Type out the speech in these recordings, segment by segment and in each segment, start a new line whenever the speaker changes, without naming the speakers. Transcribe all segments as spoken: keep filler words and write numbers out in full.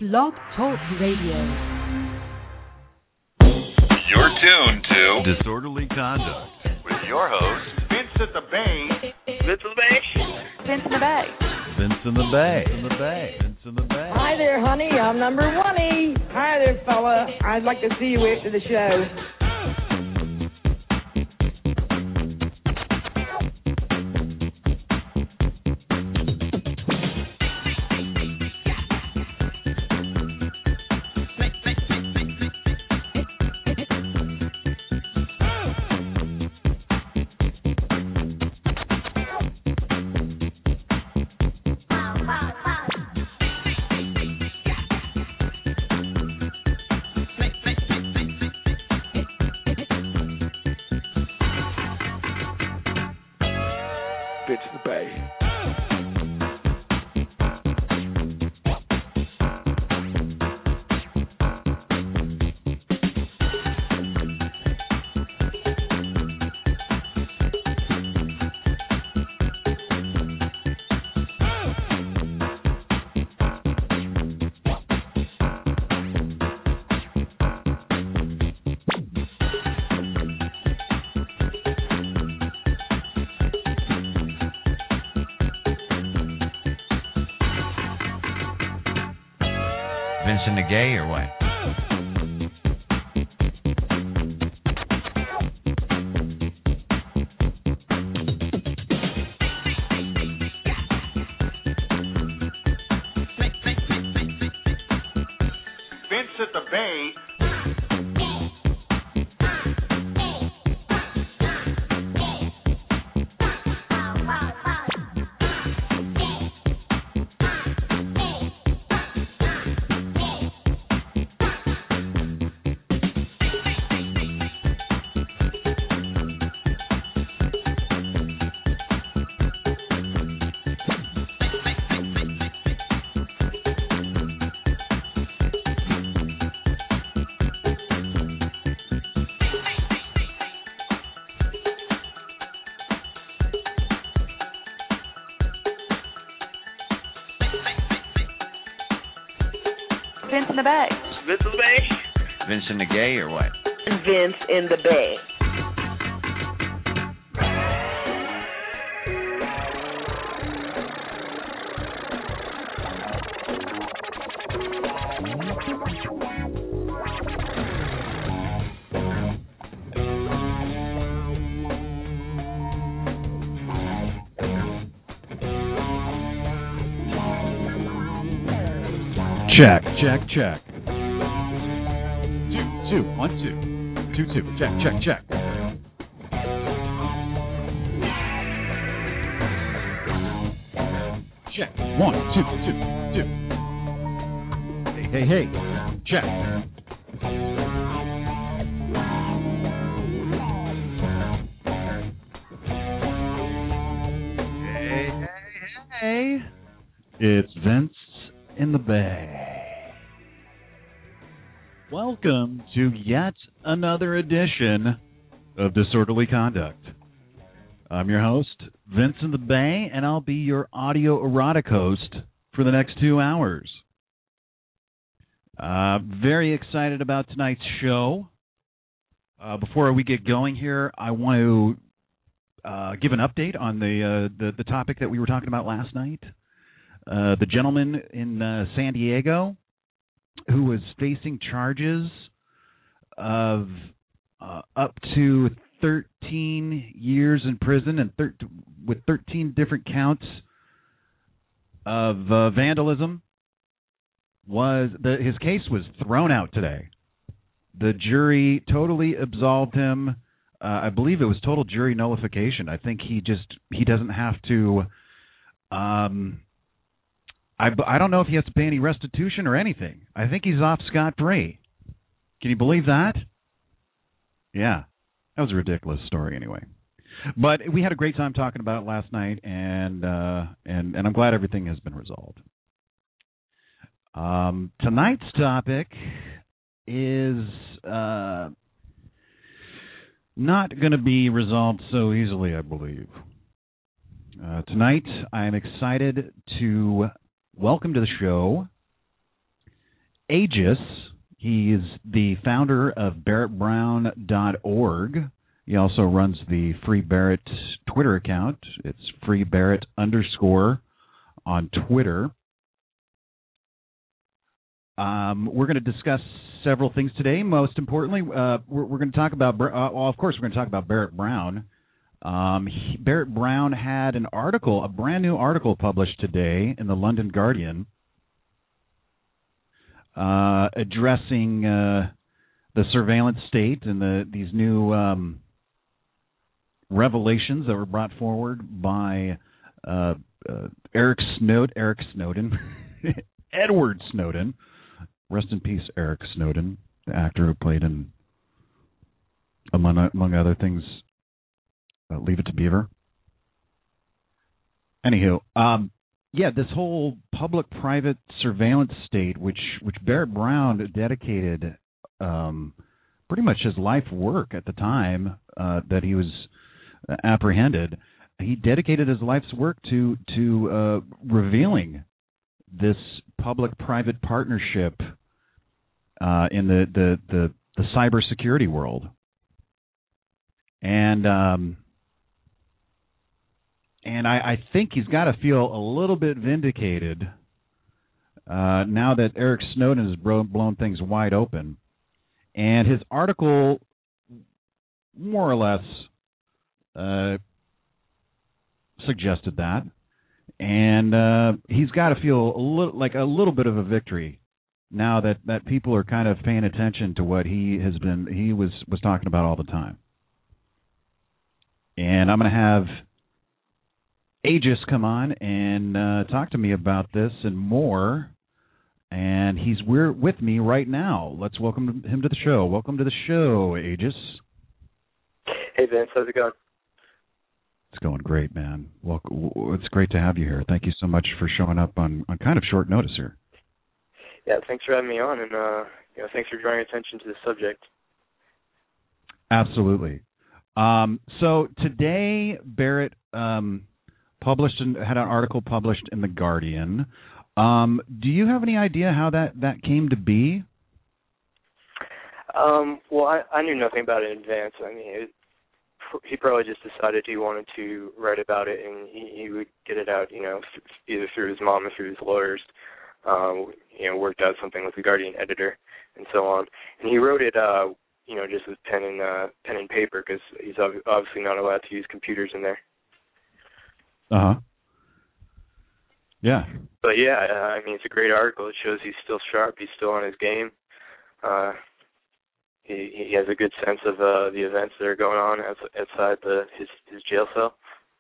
Blog Talk Radio.
You're tuned to
Disorderly Conduct
with your host, Vince at the Bay.
Vince in the Bay.
Vince in the Bay.
Vince in the Bay. In the Bay. Vince in the Bay.
Hi there, honey. I'm number one-y. Hi there, fella. I'd like to see you after the show.
Vincent the Gay or what?
Vince at the Bay.
Vince in the Bay.
Vince in the Bay.
Vincent the Gay or what?
Vince in the Bay.
Check, check, check. Two, two, one, two. Two, two. Check, check, check. Check. One, two, two, two. Hey, hey, hey. Check. Hey, hey, hey. It's Vince in the Bay. Welcome to yet another edition of Disorderly Conduct. I'm your host, Vince in the Bay, and I'll be your audio erotic host for the next two hours. Uh, very excited about tonight's show. Uh, before we get going here, I want to uh, give an update on the, uh, the the topic that we were talking about last night. Uh, the gentleman in uh, San Diego who was facing charges of uh, up to thirteen years in prison and thir- with thirteen different counts of uh, vandalism, was the, his case was thrown out today. The jury totally absolved him. Uh, I believe it was total jury nullification. I think he just he doesn't have to. Um, I, I don't know if he has to pay any restitution or anything. I think he's off scot-free. Can you believe that? Yeah. That was a ridiculous story anyway. But we had a great time talking about it last night, and uh, and, and I'm glad everything has been resolved. Um, tonight's topic is uh, not going to be resolved so easily, I believe. Uh, tonight, I am excited to welcome to the show Aegis. He is the founder of Barrett Brown dot org. He also runs the Free Barrett Twitter account. It's Free Barrett underscore on Twitter. Um, we're going to discuss several things today. Most importantly, uh, we're, we're going to talk about, uh, well, of course, we're going to talk about Barrett Brown. Um, he, Barrett Brown had an article, a brand new article published today in the London Guardian, uh, addressing uh, the surveillance state and the these new um, revelations that were brought forward by uh, uh, Eric Snowden, Eric Snowden, Edward Snowden. Rest in peace, Eric Snowden, the actor who played in, among, among other things, uh, Leave It to Beaver. Anywho, um, yeah, this whole public-private surveillance state, which which Barrett Brown dedicated um, pretty much his life work at the time uh, that he was apprehended, he dedicated his life's work to to uh, revealing this public-private partnership uh, in the, the, the, the cybersecurity world. And um, and I, I think he's got to feel a little bit vindicated uh, now that Eric Snowden has bro- blown things wide open. And his article, more or less, uh, suggested that. And uh, he's got to feel a little like a little bit of a victory now that, that people are kind of paying attention to what he has been he was, was talking about all the time. And I'm going to have Aegis come on and uh, talk to me about this and more. And he's we're with me right now. Let's welcome him to the show. Welcome to the show, Aegis.
Hey, Vince. How's it going?
It's going great, man. Well, it's great to have you here. Thank you so much for showing up on, on kind of short notice here.
Yeah, thanks for having me on, and uh, you know, thanks for drawing attention to the subject.
Absolutely. Um, so today, Barrett um, published and had an article published in the Guardian. Um, do you have any idea how that, that came to be?
Um, well, I, I knew nothing about it in advance. I mean, it, he probably just decided he wanted to write about it, and he, he would get it out, you know, either through his mom or through his lawyers. Um, you know, worked out something with the Guardian editor and so on. And he wrote it, uh, you know, just with pen and uh, pen and paper because he's ob- obviously not allowed to use computers in there.
Uh huh. Yeah.
But yeah, I mean, it's a great article. It shows he's still sharp. He's still on his game. Uh, he he has a good sense of uh, the events that are going on outside the his his jail cell.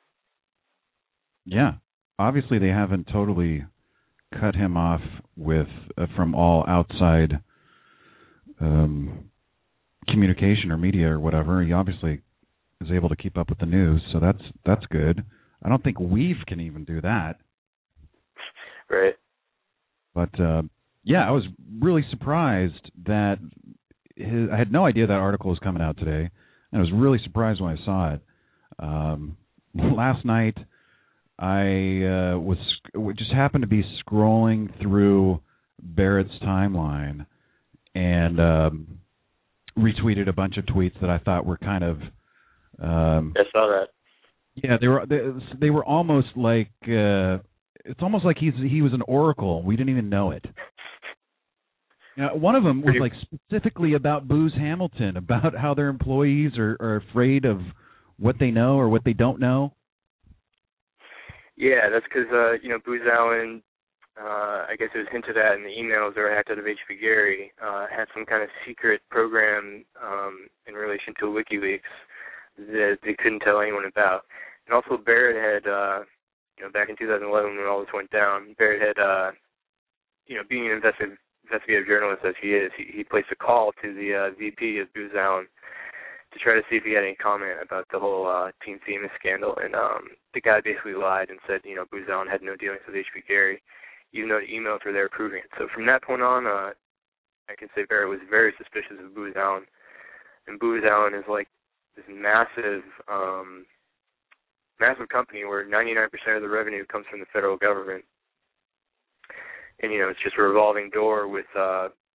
Yeah. Obviously, they haven't totally cut him off with uh, from all outside um, communication or media or whatever. He obviously is able to keep up with the news, so that's that's good. I don't think Weave can even do that.
Right.
But uh, yeah, I was really surprised that his, I had no idea that article was coming out today, and I was really surprised when I saw it. Um, last night, I uh, was just happened to be scrolling through Barrett's timeline and um, retweeted a bunch of tweets that I thought were kind of. Um,
I saw that.
Yeah, they were they, they were almost like uh, it's almost like he's he was an oracle. We didn't even know it. You know, one of them was like specifically about Booz Hamilton, about how their employees are, are afraid of what they know or what they don't know.
Yeah, that's because, uh, you know, Booz Allen, uh, I guess it was hinted at in the emails that were hacked out of H P Gary, uh, had some kind of secret program um, in relation to WikiLeaks that they couldn't tell anyone about. And also Barrett had, uh, you know, back in two thousand eleven when all this went down, Barrett had, uh, you know, being an investigative, investigative journalist as he is, he, he placed a call to the uh, V P of Booz Allen to try to see if he had any comment about the whole uh, Team Themis scandal. And um, the guy basically lied and said, you know, Booz Allen had no dealings with H P Gary, even though the emails were there proving it. So from that point on, uh, I can say Barrett was very suspicious of Booz Allen. And Booz Allen is like this massive, um, massive company where ninety-nine percent of the revenue comes from the federal government. And, you know, it's just a revolving door with uh,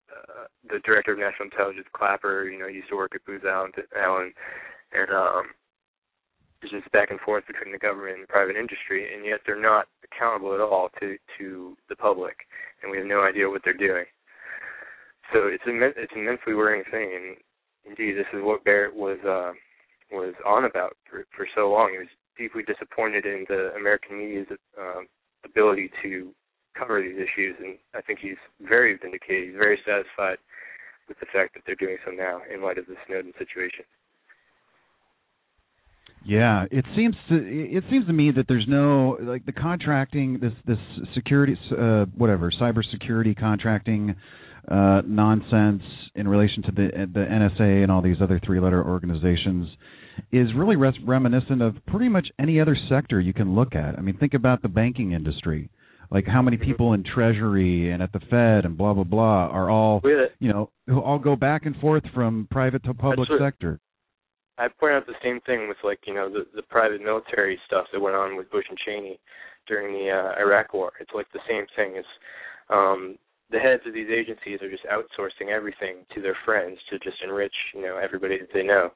uh, the director of national intelligence, Clapper, you know, used to work at Booz Allen, Allen and um, it's just back and forth between the government and the private industry, and yet they're not accountable at all to, to the public, and we have no idea what they're doing. So it's an it's an immensely worrying thing, and indeed, this is what Barrett was uh, was on about for, for so long. He was deeply disappointed in the American media's uh, ability to cover these issues, and I think he's very vindicated. He's very satisfied with the fact that they're doing so now in light of the Snowden situation.
Yeah, it seems to it seems to me that there's no like the contracting this this security uh, whatever cybersecurity contracting uh, nonsense in relation to the the N S A and all these other three-letter organizations is really res- reminiscent of pretty much any other sector you can look at. I mean, think about the banking industry. Like how many people in Treasury and at the Fed and blah blah blah are all you know who all go back and forth from private to public sector.
I point out the same thing with, like, you know, the, the private military stuff that went on with Bush and Cheney during the uh, Iraq War. It's like the same thing. It's um, the heads of these agencies are just outsourcing everything to their friends to just enrich, you know, everybody that they know.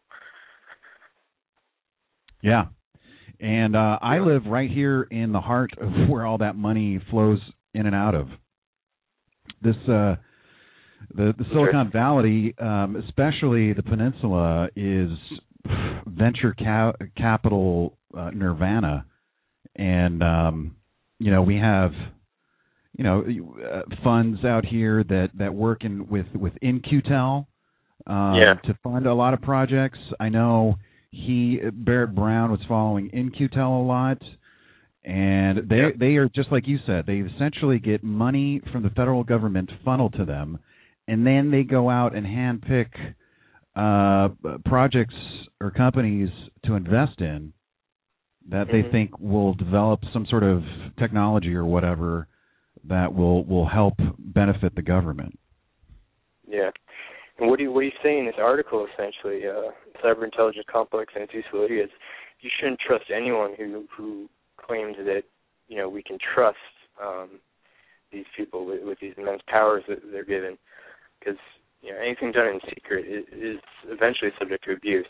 Yeah. And uh, I live right here in the heart of where all that money flows in and out of. This uh, the, the Silicon Valley, um, especially the peninsula, is venture ca- capital uh, nirvana, and um, you know we have you know uh, funds out here that, that work in with with In Q Tel um,
yeah.
to fund a lot of projects. I know he Barrett Brown was following In Q Tel a lot, and they
yeah.
they are just like you said. They essentially get money from the federal government funneled to them, and then they go out and handpick uh, projects or companies to invest in that
mm-hmm.
they think will develop some sort of technology or whatever that will, will help benefit the government.
Yeah. And what do you, what do you say in this article, essentially, uh, Cyber Intelligence Complex and its utility is you shouldn't trust anyone who, who claims that, you know, we can trust um, these people with, with these immense powers that they're given, because, you know, anything done in secret is, is eventually subject to abuse.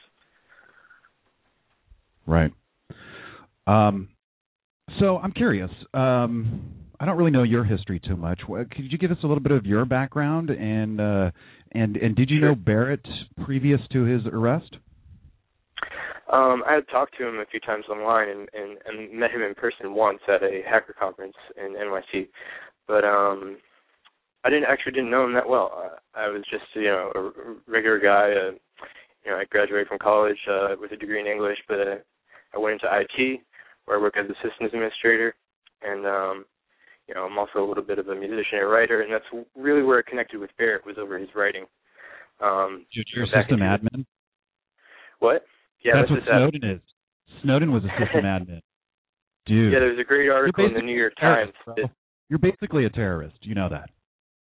Right. Um, so I'm curious. Um, I don't really know your history too much. Could you give us a little bit of your background, and uh, and and did you
sure.
know Barrett previous to his arrest?
Um, I had talked to him a few times online and, and, and met him in person once at a hacker conference in N Y C, but um, I didn't actually didn't know him that well. Uh, I was just you know a regular guy. Uh, you know, I graduated from college uh, with a degree in English, but uh, I went into I T where I work as a systems administrator, and um, you know I'm also a little bit of a musician and writer, and that's really where I connected with Barrett was over his writing. Um,
You're a system admin?
What? Yeah,
that's what Snowden admin. is. Snowden was a system admin. Dude.
Yeah, there was a great article in the New York Times. That,
You're basically a terrorist. You know that.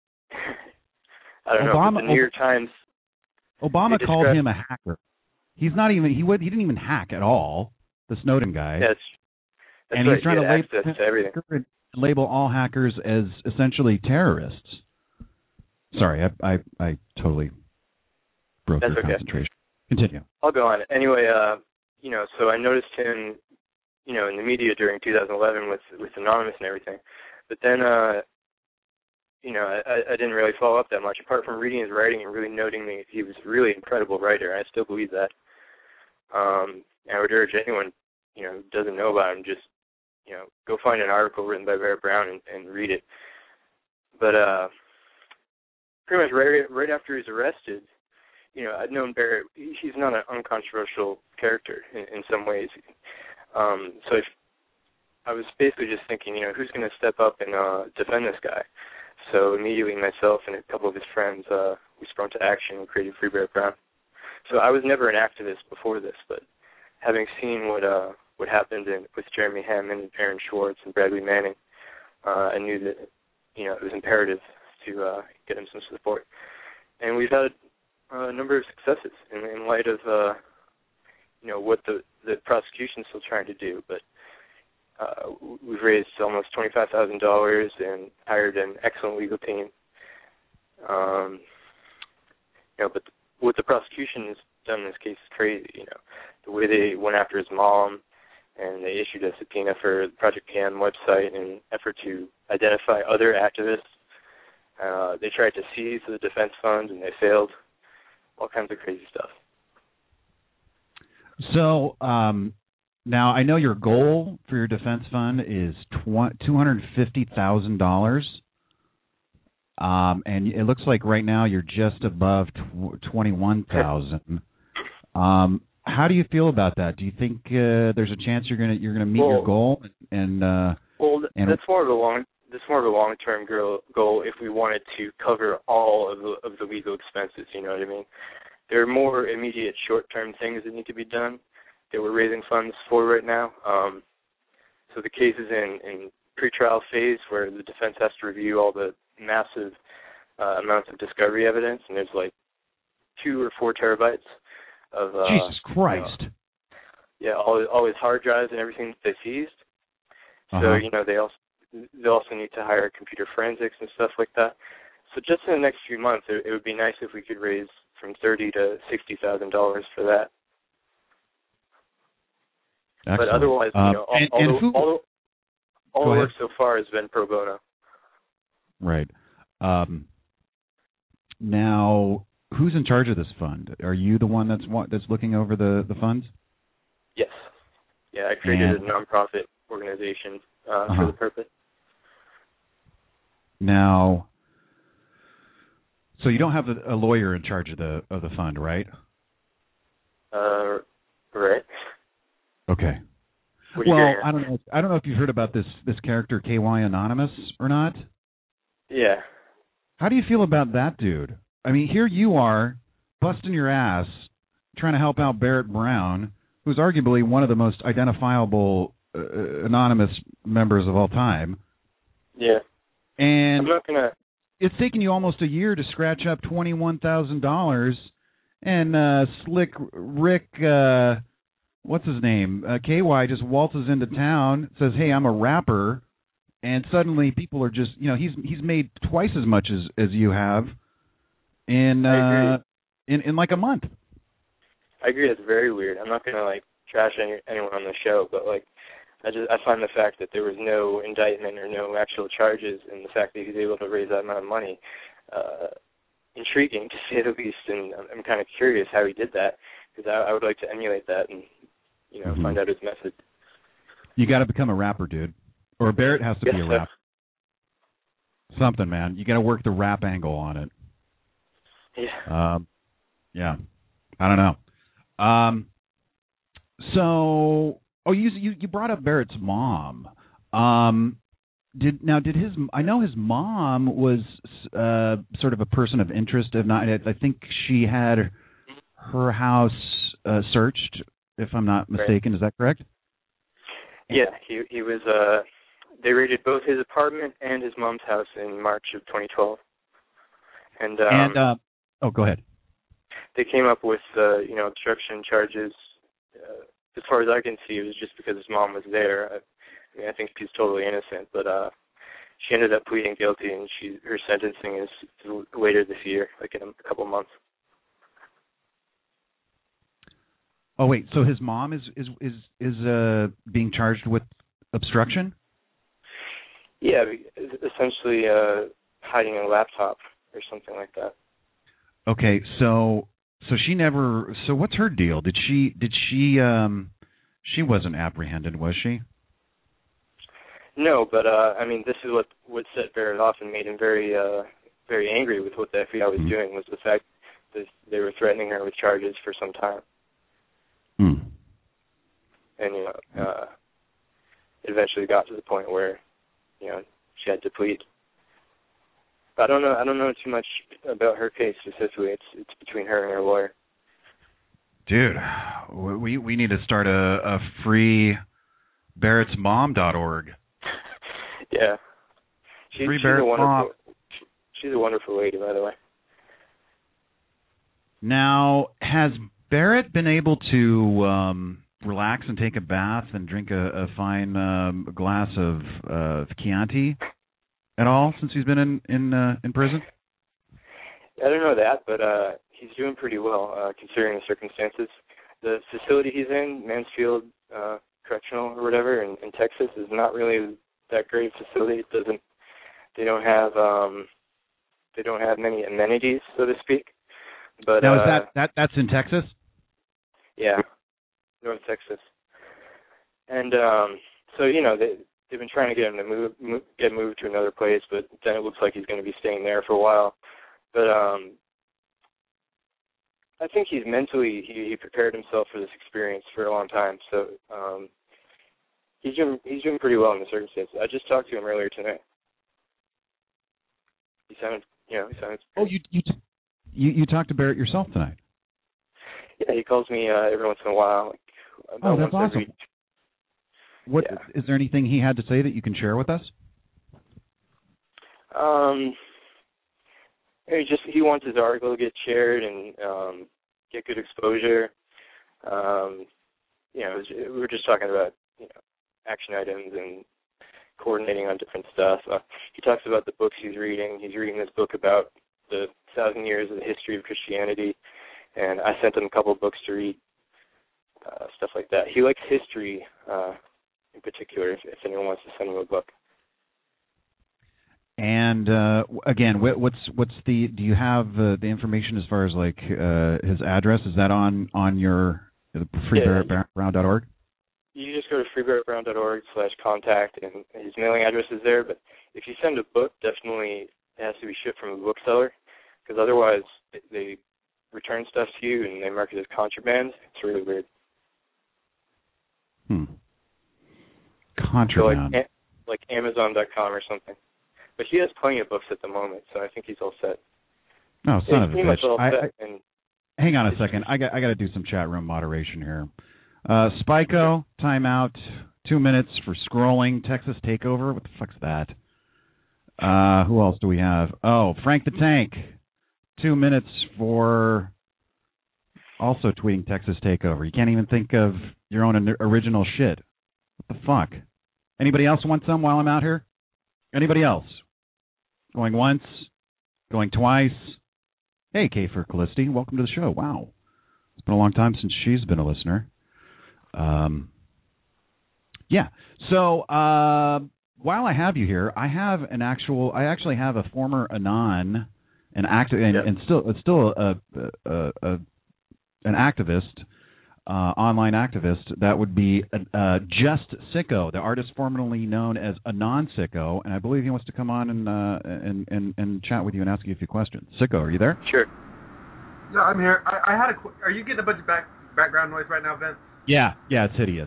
I don't
Obama,
know. The New York Times.
Obama called him a hacker. He's not even. He would. He didn't even hack at all. The Snowden guy.
Yes. That's
and
right.
he's trying
he
to
label,
label,
to everything.
label all hackers as essentially terrorists. Sorry, I I, I totally broke
That's
your
okay.
concentration. Continue.
I'll go on. Anyway, uh, you know, so I noticed him, you know, in the media during two thousand eleven with with Anonymous and everything. But then, uh, you know, I, I didn't really follow up that much. Apart from reading his writing and really noting that he was a really incredible writer, I still believe that. Um, I would urge anyone, you know, who doesn't know about him, just, you know, go find an article written by Barrett Brown and, and read it. But uh, pretty much right right after he was arrested, you know, I'd known Barrett. He's not an uncontroversial character in, in some ways. Um, so if, I was basically just thinking, you know, who's going to step up and uh, defend this guy? So immediately myself and a couple of his friends, uh, we sprung to action and created Free Barrett Brown. So I was never an activist before this, but having seen what uh, what happened in, with Jeremy Hammond and Aaron Schwartz and Bradley Manning, uh, I knew that, you know, it was imperative to uh, get him some support. And we've had a number of successes in, in light of, uh, you know, what the, the prosecution's still trying to do. But uh, we've raised almost twenty-five thousand dollars and hired an excellent legal team. Um, you know, but what the prosecution has done in this case is crazy. You know, the way they went after his mom, and they issued a subpoena for the Project P M website in an effort to identify other activists. Uh, they tried to seize the defense funds, and they failed. All kinds of crazy stuff.
So um, now I know your goal for your defense fund is two hundred fifty thousand dollars. Um, and it looks like right now you're just above twenty-one thousand. Um, how do you feel about that? Do you think uh, there's a chance you're gonna you're gonna meet well, your goal? And uh,
well,
and
that's more of a long that's more of a long term goal if we wanted to cover all of the of the legal expenses. You know what I mean? There are more immediate short term things that need to be done that we're raising funds for right now. Um, so the case is in in pretrial phase where the defense has to review all the massive uh, amounts of discovery evidence, and there's like two or four terabytes of uh,
Jesus Christ.
Uh, yeah, all all his hard drives and everything that they seized.
Uh-huh.
So you know they also they also need to hire computer forensics and stuff like that. So just in the next few months, it, it would be nice if we could raise from thirty to sixty thousand dollars for that.
Excellent.
But otherwise,
um,
you know, all,
and,
all,
and
the,
who,
all, the, all the work
ahead.
so far has been pro bono.
Right. Um, now, who's in charge of this fund? Are you the one that's that's looking over the, the funds?
Yes. Yeah, I created
and,
a nonprofit organization uh,
uh-huh.
for the purpose.
Now, so you don't have a, a lawyer in charge of the of the fund, right?
Uh, right.
Okay. Well, I don't know. I don't know if you've heard about this this character K Y Anonymous or not.
Yeah.
How do you feel about that dude? I mean, here you are, busting your ass, trying to help out Barrett Brown, who's arguably one of the most identifiable uh, anonymous members of all time.
Yeah.
And
I'm not gonna.
It's taken you almost a year to scratch up twenty-one thousand dollars, and uh, Slick Rick, uh, what's his name? Uh, K Y just waltzes into town, says, "Hey, I'm a rapper." And suddenly, people are just, you know, he's he's made twice as much as, as you have in uh, in in like a month.
I agree. That's very weird. I'm not gonna like trash any, anyone on the show, but like, I just I find the fact that there was no indictment or no actual charges, and the fact that he was able to raise that amount of money, uh, intriguing to say the least. And I'm, I'm kind of curious how he did that, because I, I would like to emulate that and you know mm-hmm. find out his method.
You got to become a rapper, dude. Or Barrett has to
yes,
be a rap. Something, man. You got to work the rap angle on it.
Yeah.
Um, yeah. I don't know. Um, so, oh, you you you brought up Barrett's mom. Um, did now did his? I know his mom was uh, sort of a person of interest. If not, I think she had her house uh, searched. If I'm not mistaken, right. Is that correct?
Yeah, he he was. Uh, They raided both his apartment and his mom's house in March of twenty twelve. And, um,
and uh, oh, go ahead.
They came up with, uh, you know, obstruction charges. Uh, as far as I can see, it was just because his mom was there. I, I mean, I think she's totally innocent, but uh, she ended up pleading guilty, and she her sentencing is later this year, like in a couple months.
Oh wait, so his mom is is is is uh, being charged with obstruction?
Yeah, essentially uh, hiding a laptop or something like that.
Okay, so so she never. So what's her deal? Did she did she um she wasn't apprehended, was she?
No, but uh, I mean, this is what what set Barrett off and made him very uh, very angry with what the F B I was mm-hmm. doing, was the fact that they were threatening her with charges for some time.
Mm.
And you know, uh, it eventually got to the point where, you know, she had to plead. But I don't know. I don't know too much about her case specifically. It's it's between her and her lawyer.
Dude, we we need to start a, a free Barrett's Mom dot org.
Yeah, she,
free
she's
Barrett's
a wonderful.
Mom.
She's a wonderful lady, by the way.
Now, has Barrett been able to um, relax and take a bath and drink a, a fine um, glass of uh, Chianti at all since he's been in in, uh, in prison?
I don't know that, but uh, he's doing pretty well uh, considering the circumstances. The facility he's in, Mansfield uh, Correctional or whatever, in, in Texas, is not really that great facility. It doesn't. They don't have. Um, they don't have many amenities, so to speak. But
now, is
uh,
that, that that's in Texas?
Yeah, North Texas. And um, so you know they they've been trying to get him to move, move get moved to another place, but then it looks like he's going to be staying there for a while. But um, I think he's mentally he, he prepared himself for this experience for a long time. So um, he's doing he's doing pretty well in the circumstances. I just talked to him earlier tonight. He sounded you know he sounded.
Oh, you you you you talked to Barrett yourself tonight?
Yeah, he calls me uh, every once in a while. Like,
oh, that's
once
awesome.
Every...
What
yeah.
is there anything he had to say that you can share with us?
Um. He just he wants his article to get shared and um, get good exposure. Um, you know, we were just talking about you know action items and coordinating on different stuff. Uh, he talks about the books he's reading. He's reading this book about the thousand years of the history of Christianity, and I sent him a couple of books to read, uh, stuff like that. He likes history uh, in particular. If, if anyone wants to send him a book. And uh, again, what's what's the? Do you have uh, the information as far as like uh, his address? Is that on on your free barrett brown dot org? You just go to free barrett brown dot org slash contact, and his mailing address is there. But if you send a book, definitely it has to be shipped from a bookseller, because otherwise they return stuff to you and they mark it as contraband. It's really weird. Hmm. Contraband. So like, like Amazon dot com or something. But he has plenty of books at the moment, so I think he's all set. No, son yeah, of a bitch. I, I, and hang on a second. I got I got to do some chat room moderation here. Uh, Spyco, timeout. Two minutes for scrolling. Texas Takeover. What the fuck's that? Uh, who else do we have? Oh, Frank the Tank. Two minutes for also tweeting Texas Takeover. You can't even think of your own original shit. What the fuck? Anybody else want some while I'm out here? Anybody else? Going once, going twice. Hey, Kafer Callisti, welcome to the show. Wow. It's been a long time since she's been a listener. Um, yeah. So uh, while I have you here, I have an actual, I actually have a former Anon, an active, and, yep. and still, it's still a, a, a, an activist, Uh, online activist, that would be uh, Just Sicko, the artist formerly known as Anon Sicko, and I believe he wants to come on and, uh, and and and chat with you and ask you a few questions. Sicko, are you there? Sure.
No, I'm here. I, I had a. Qu- are you getting a bunch of back, background noise right now, Vince?
Yeah, yeah, it's hideous.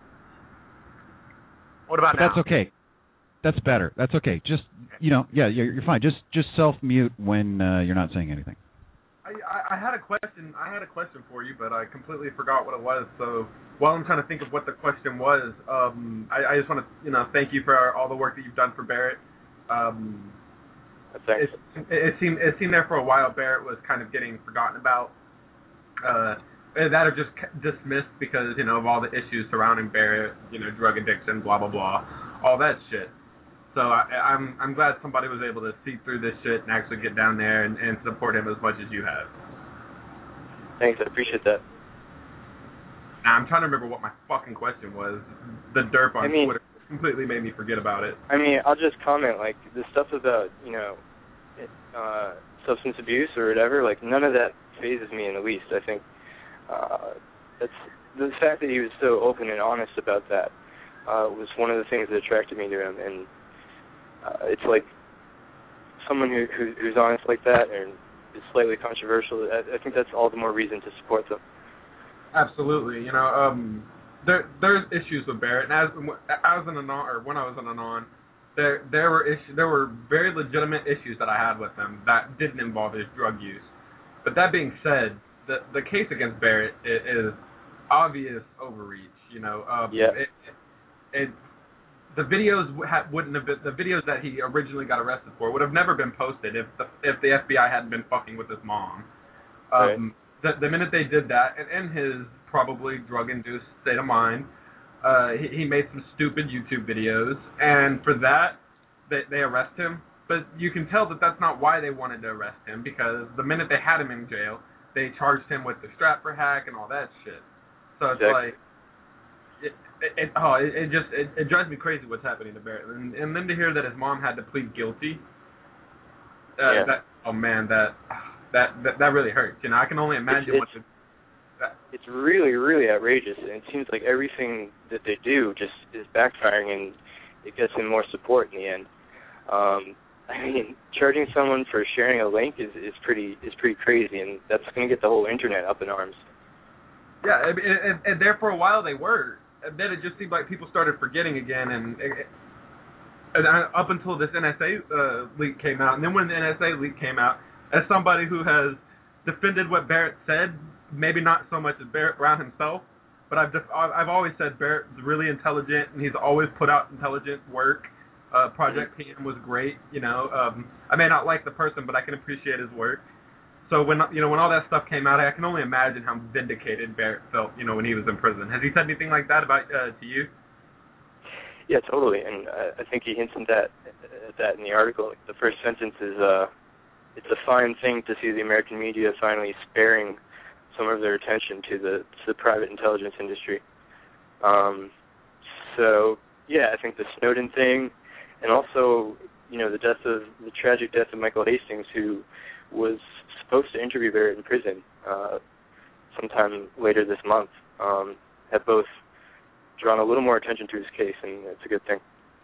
What about
but
now?
That's okay. That's better. That's okay. Just you know, yeah, you're, you're fine. Just just self mute when uh, you're not saying anything.
I, I had a question. I had a question for you, but I completely forgot what it was. So while I'm trying to think of what the question was, um, I, I just want to, you know, thank you for all the work that you've done for Barrett. Um, it, it, it seemed it seemed there for a while Barrett was kind of getting forgotten about. Uh, that are just dismissed because you know of all the issues surrounding Barrett, you know, drug addiction, blah blah blah, all that shit. So I, I'm I'm glad somebody was able to see through this shit and actually get down there and, and support him as much as you have. Thanks, I appreciate that. Now, I'm trying to remember what my fucking question was. The derp on I mean, Twitter completely made me forget about it.
I mean, I'll just comment, like, the stuff about, you know, uh, substance abuse or whatever, like, none of that phases me in the least. I think uh, that's the fact that he was so open and honest about that uh, was one of the things that attracted me to him, and Uh, it's like someone who, who who's honest like that and is slightly controversial. I, I think that's all the more reason to support them.
Absolutely, you know, um, there there's issues with Barrett, and as as an anon or when I was an anon, there there were issues, there were very legitimate issues that I had with him that didn't involve his drug use. But that being said, the the case against Barrett is, is obvious overreach. You know, um, yeah. It, it, The videos wouldn't have been the videos that he originally got arrested for would have never been posted if the if the F B I hadn't been fucking with his mom. Um, right. the, the minute they did that, and in his probably drug-induced state of mind, uh, he, he made some stupid YouTube videos, and for that, they, they arrest him. but you can tell that that's not why they wanted to arrest him, because the minute they had him in jail, they charged him with the Stratfor hack and all that shit. So it's
exactly.
like, it, it, it, oh, it, it just, it, it drives me crazy what's happening to Barrett. And, and then to hear that his mom had to plead guilty, uh,
yeah.
that, oh man, that, that, that, that really hurts. You know, I can only imagine
it's,
what the, that,
it's really, really outrageous, and it seems like everything that they do just is backfiring, and it gets him more support in the end. Um, I mean, charging someone for sharing a link is, is pretty is pretty crazy, and that's going to get the whole internet up in arms.
Yeah, and, and, and there for a while they were. And then it just seemed like people started forgetting again, and, and up until this N S A uh, leak came out. And then when the N S A leak came out, as somebody who has defended what Barrett said, maybe not so much as Barrett Brown himself, but I've def- I've always said Barrett's really intelligent, and he's always put out intelligent work. Uh, Project P M was great, you know. Um, I may not like the person, but I can appreciate his work. So when you know when all that stuff came out, I can only imagine how vindicated Barrett felt, you know, when he was in prison. Has he said anything like that about uh, to you?
Yeah, totally. And uh, I think he hints at that at that in the article. The first sentence is, uh, "It's a fine thing to see the American media finally sparing some of their attention to the to the private intelligence industry." Um, so yeah, I think the Snowden thing. And also, you know, the death of the tragic death of Michael Hastings, who was supposed to interview Barrett in prison uh, sometime later this month, um, have both drawn a little more attention to his case, and it's a good thing.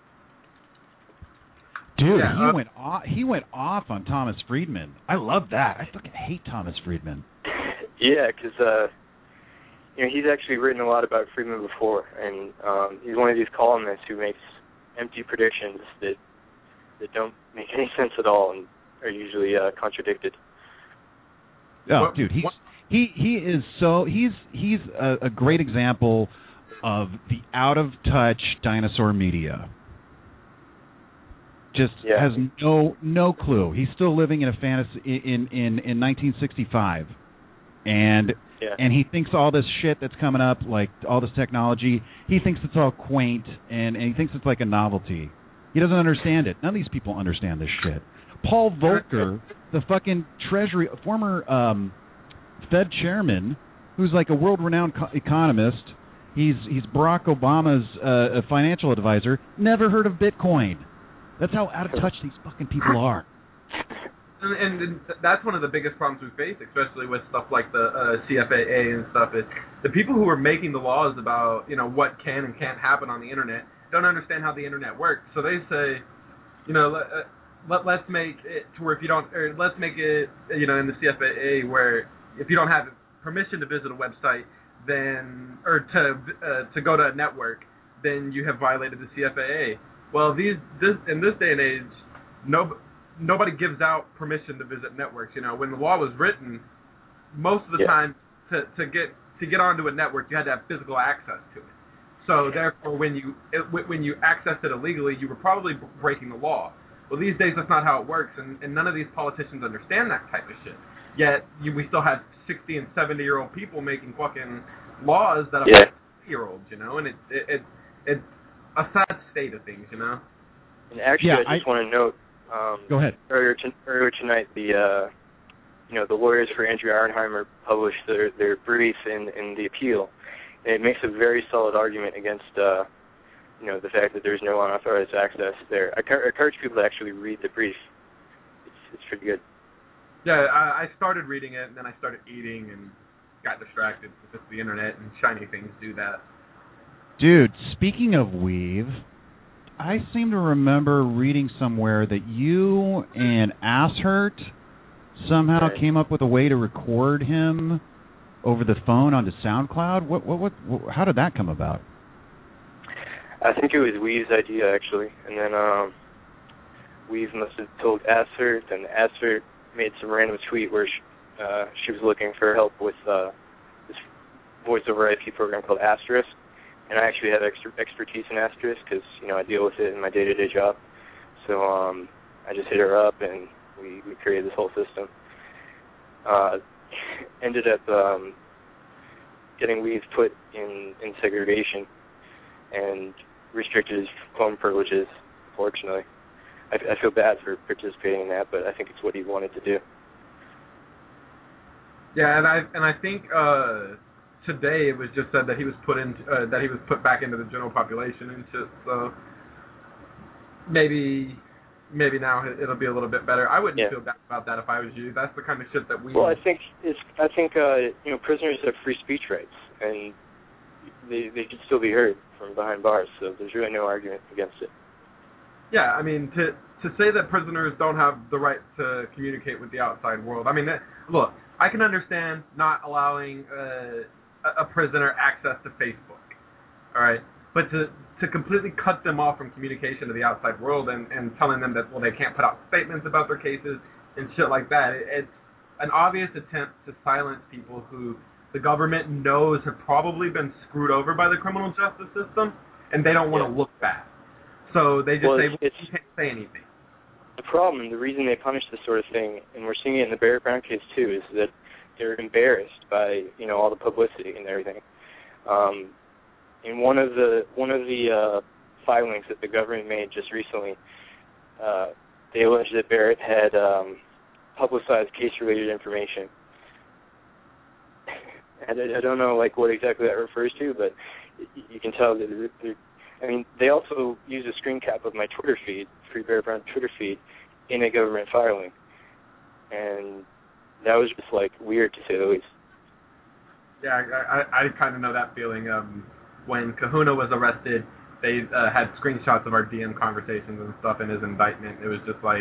Dude,
yeah,
he
uh,
went off. He went off on Thomas Friedman. I love that. I fucking hate Thomas Friedman.
Yeah, because uh, you know he's actually written a lot about Friedman before, and um, he's one of these columnists who makes empty predictions that that don't make any sense at all and are usually uh, contradicted.
Oh,
what,
dude, he's
what?
he he is so he's he's a, a great example of the out of touch dinosaur media. Just
yeah.
has no no clue. He's still living in a fantasy in in in nineteen sixty-five, and
yeah.
and he thinks all this shit that's coming up, like all this technology, he thinks it's all quaint, and, and he thinks it's like a novelty. He doesn't understand it. None of these people understand this shit. Paul Volcker, the fucking Treasury, former um, Fed chairman, who's like a world-renowned co- economist, he's he's Barack Obama's uh, financial advisor, never heard of Bitcoin. That's how out of touch these fucking people are.
And, and that's one of the biggest problems we face, especially with stuff like the uh, C F A A and stuff. Is the people who are making the laws about, you know, what can and can't happen on the internet don't understand how the internet works. So they say, you know, let, uh, let let's make it to where if you don't, or let's make it, you know, in the C F A A where if you don't have permission to visit a website, then or to uh, to go to a network, then you have violated the C F A A. Well, these this in this day and age, no. Nobody gives out permission to visit networks. You know, when the law was written, most of the
yeah.
time to, to get to get onto a network, you had to have physical access to it. So therefore, when you it, when you accessed it illegally, you were probably breaking the law. Well, these days that's not how it works, and, and none of these politicians understand that type of shit. Yet you, we still have sixty and seventy year old people making fucking laws that
yeah.
affect year olds. You know, and it it, it it's a sad state of things. You know.
And actually,
yeah,
I just
I,
want to note. Um,
Go ahead.
Earlier, t- earlier tonight, the uh, you know the lawyers for Andrea Arnheimer published their, their brief in, in the appeal, and it makes a very solid argument against uh, you know the fact that there's no unauthorized access there. I, I encourage people to actually read the brief. It's it's pretty good.
Yeah, I, I started reading it, and then I started eating and got distracted because the internet and shiny things do that.
Dude, speaking of weave, I seem to remember reading somewhere that you and Asshurt somehow
Right.
came up with a way to record him over the phone onto SoundCloud. What, what, what, what? How did that come about?
I think it was Weave's idea, actually. And then um, Weave must have told Asshurt, and Asshurt made some random tweet where she, uh, she was looking for help with uh, this voice over I P program called Asterisk. And I actually have extra expertise in Asterisk because, you know, I deal with it in my day-to-day job. So um, I just hit her up, and we, we created this whole system. Uh, ended up um, getting Weave put in, in segregation and restricted his phone privileges, unfortunately. I, I feel bad for participating in that, but I think it's what he wanted to do.
Yeah, and I and I think uh, today it was just said that he was put in uh, that he was put back into the general population and shit. So maybe maybe now it'll be a little bit better. I wouldn't
yeah.
feel bad about that if I was you. That's the kind of shit that we.
Well, I think it's I think uh, you know prisoners have free speech rights and they they should still be heard from behind bars. So there's really no argument against it.
Yeah, I mean to to say that prisoners don't have the right to communicate with the outside world. I mean, that, look. I can understand not allowing uh, a prisoner access to Facebook, all right? But to to completely cut them off from communication to the outside world and, and telling them that, well, they can't put out statements about their cases and shit like that, it, it's an obvious attempt to silence people who the government knows have probably been screwed over by the criminal justice system, and they don't want to yeah. look bad. So they just
well,
say, well,
it's,
you can't say anything.
The problem, the reason they punish this sort of thing, and we're seeing it in the Barrett Brown case too, is that they're embarrassed by you know all the publicity and everything. Um, in one of the one of the uh, filings that the government made just recently, uh, they alleged that Barrett had um, publicized case-related information. and I, I don't know like what exactly that refers to, but you can tell that they're, they're I mean, they also use a screen cap of my Twitter feed, Free Barrett Brown Twitter feed, in a government filing. And that was just, like, weird, to say the least.
Yeah, I, I, I kind of know that feeling. Um, when Kahuna was arrested, they uh, had screenshots of our D M conversations and stuff in his indictment. It was just, like,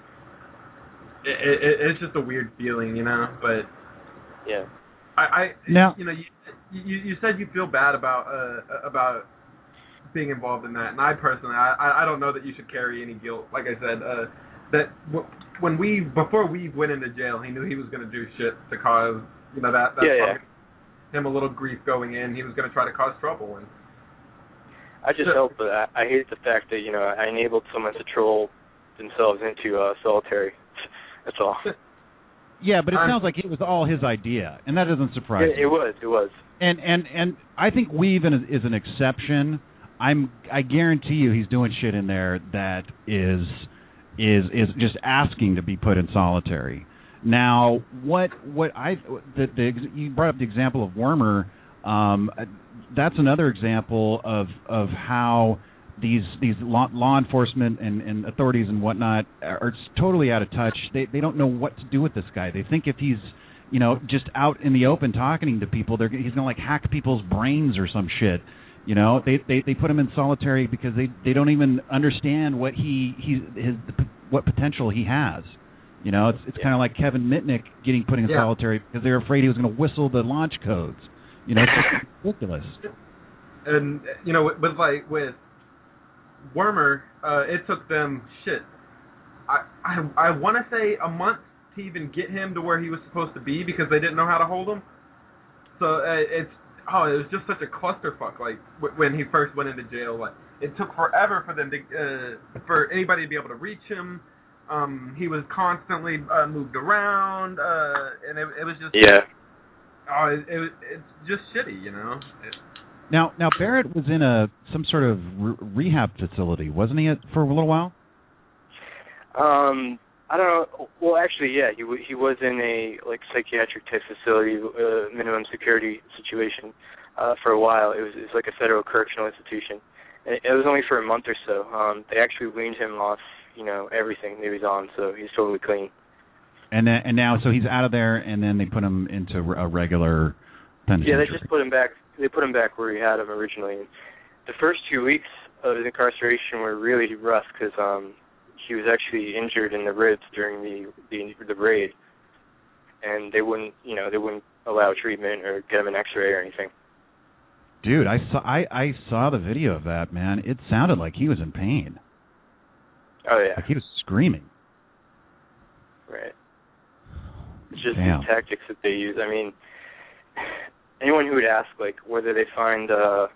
it, it, it's just a weird feeling, you know? But,
yeah.
I, I
now,
you know, you, you, you said you feel bad about uh, about... being involved in that, and I personally, I, I don't know that you should carry any guilt. Like I said, uh, that w- when we before we went into jail, he knew he was going to do shit to cause, you know, that that
yeah, yeah.
him a little grief going in. He was going to try to cause trouble, and
I just
so,
hope that I, I hate the fact that you know I enabled someone to troll themselves into uh, solitary. That's all.
Yeah, but it
I'm,
sounds like it was all his idea, and that doesn't surprise
it,
me.
It was. It was.
And and and I think Weave is an exception. I'm I guarantee you he's doing shit in there that is is is just asking to be put in solitary. Now, what what I the, the you brought up the example of Wormer. Um, that's another example of of how these these law, law enforcement and, and authorities and whatnot are totally out of touch. They they don't know what to do with this guy. They think if he's you know just out in the open talking to people, they're he's gonna like hack people's brains or some shit. You know, they, they they put him in solitary because they, they don't even understand what he he his what potential he has. You know, it's it's yeah. kind of like Kevin Mitnick getting put in yeah. solitary because they were afraid he was going to whistle the launch codes. You know, it's just ridiculous.
And you know, with, with like with Wormer, uh, it took them shit. I I, I want to say a month to even get him to where he was supposed to be because they didn't know how to hold him. So uh, it's. Oh, it was just such a clusterfuck. Like w- when he first went into jail, like it took forever for them to, uh, for anybody to be able to reach him. Um, he was constantly uh, moved around, uh, and it, it was just
yeah.
Oh, it, it it's just shitty, you know. It,
now, now Barrett was in a some sort of re- rehab facility, wasn't he, for a little while?
Um. I don't know. Well, actually, yeah, he w- he was in a like psychiatric type facility, uh, minimum security situation uh, for a while. It was it was like a federal correctional institution. And it, it was only for a month or so. Um, they actually weaned him off, you know, everything that he was on, so he's totally clean.
And then, and now, so he's out of there, and then they put him into a regular penitentiary.
Yeah, they just put him back. They put him back where he had him originally. The first two weeks of his incarceration were really rough because um. he was actually injured in the ribs during the, the the raid, and they wouldn't, you know, they wouldn't allow treatment or get him an X-ray or anything.
Dude, I saw I, I saw the video of that, man. It sounded like he was in pain.
Oh yeah,
like he was screaming.
Right. It's just
Damn.
these tactics that they use. I mean, anyone who would ask like whether they find, uh,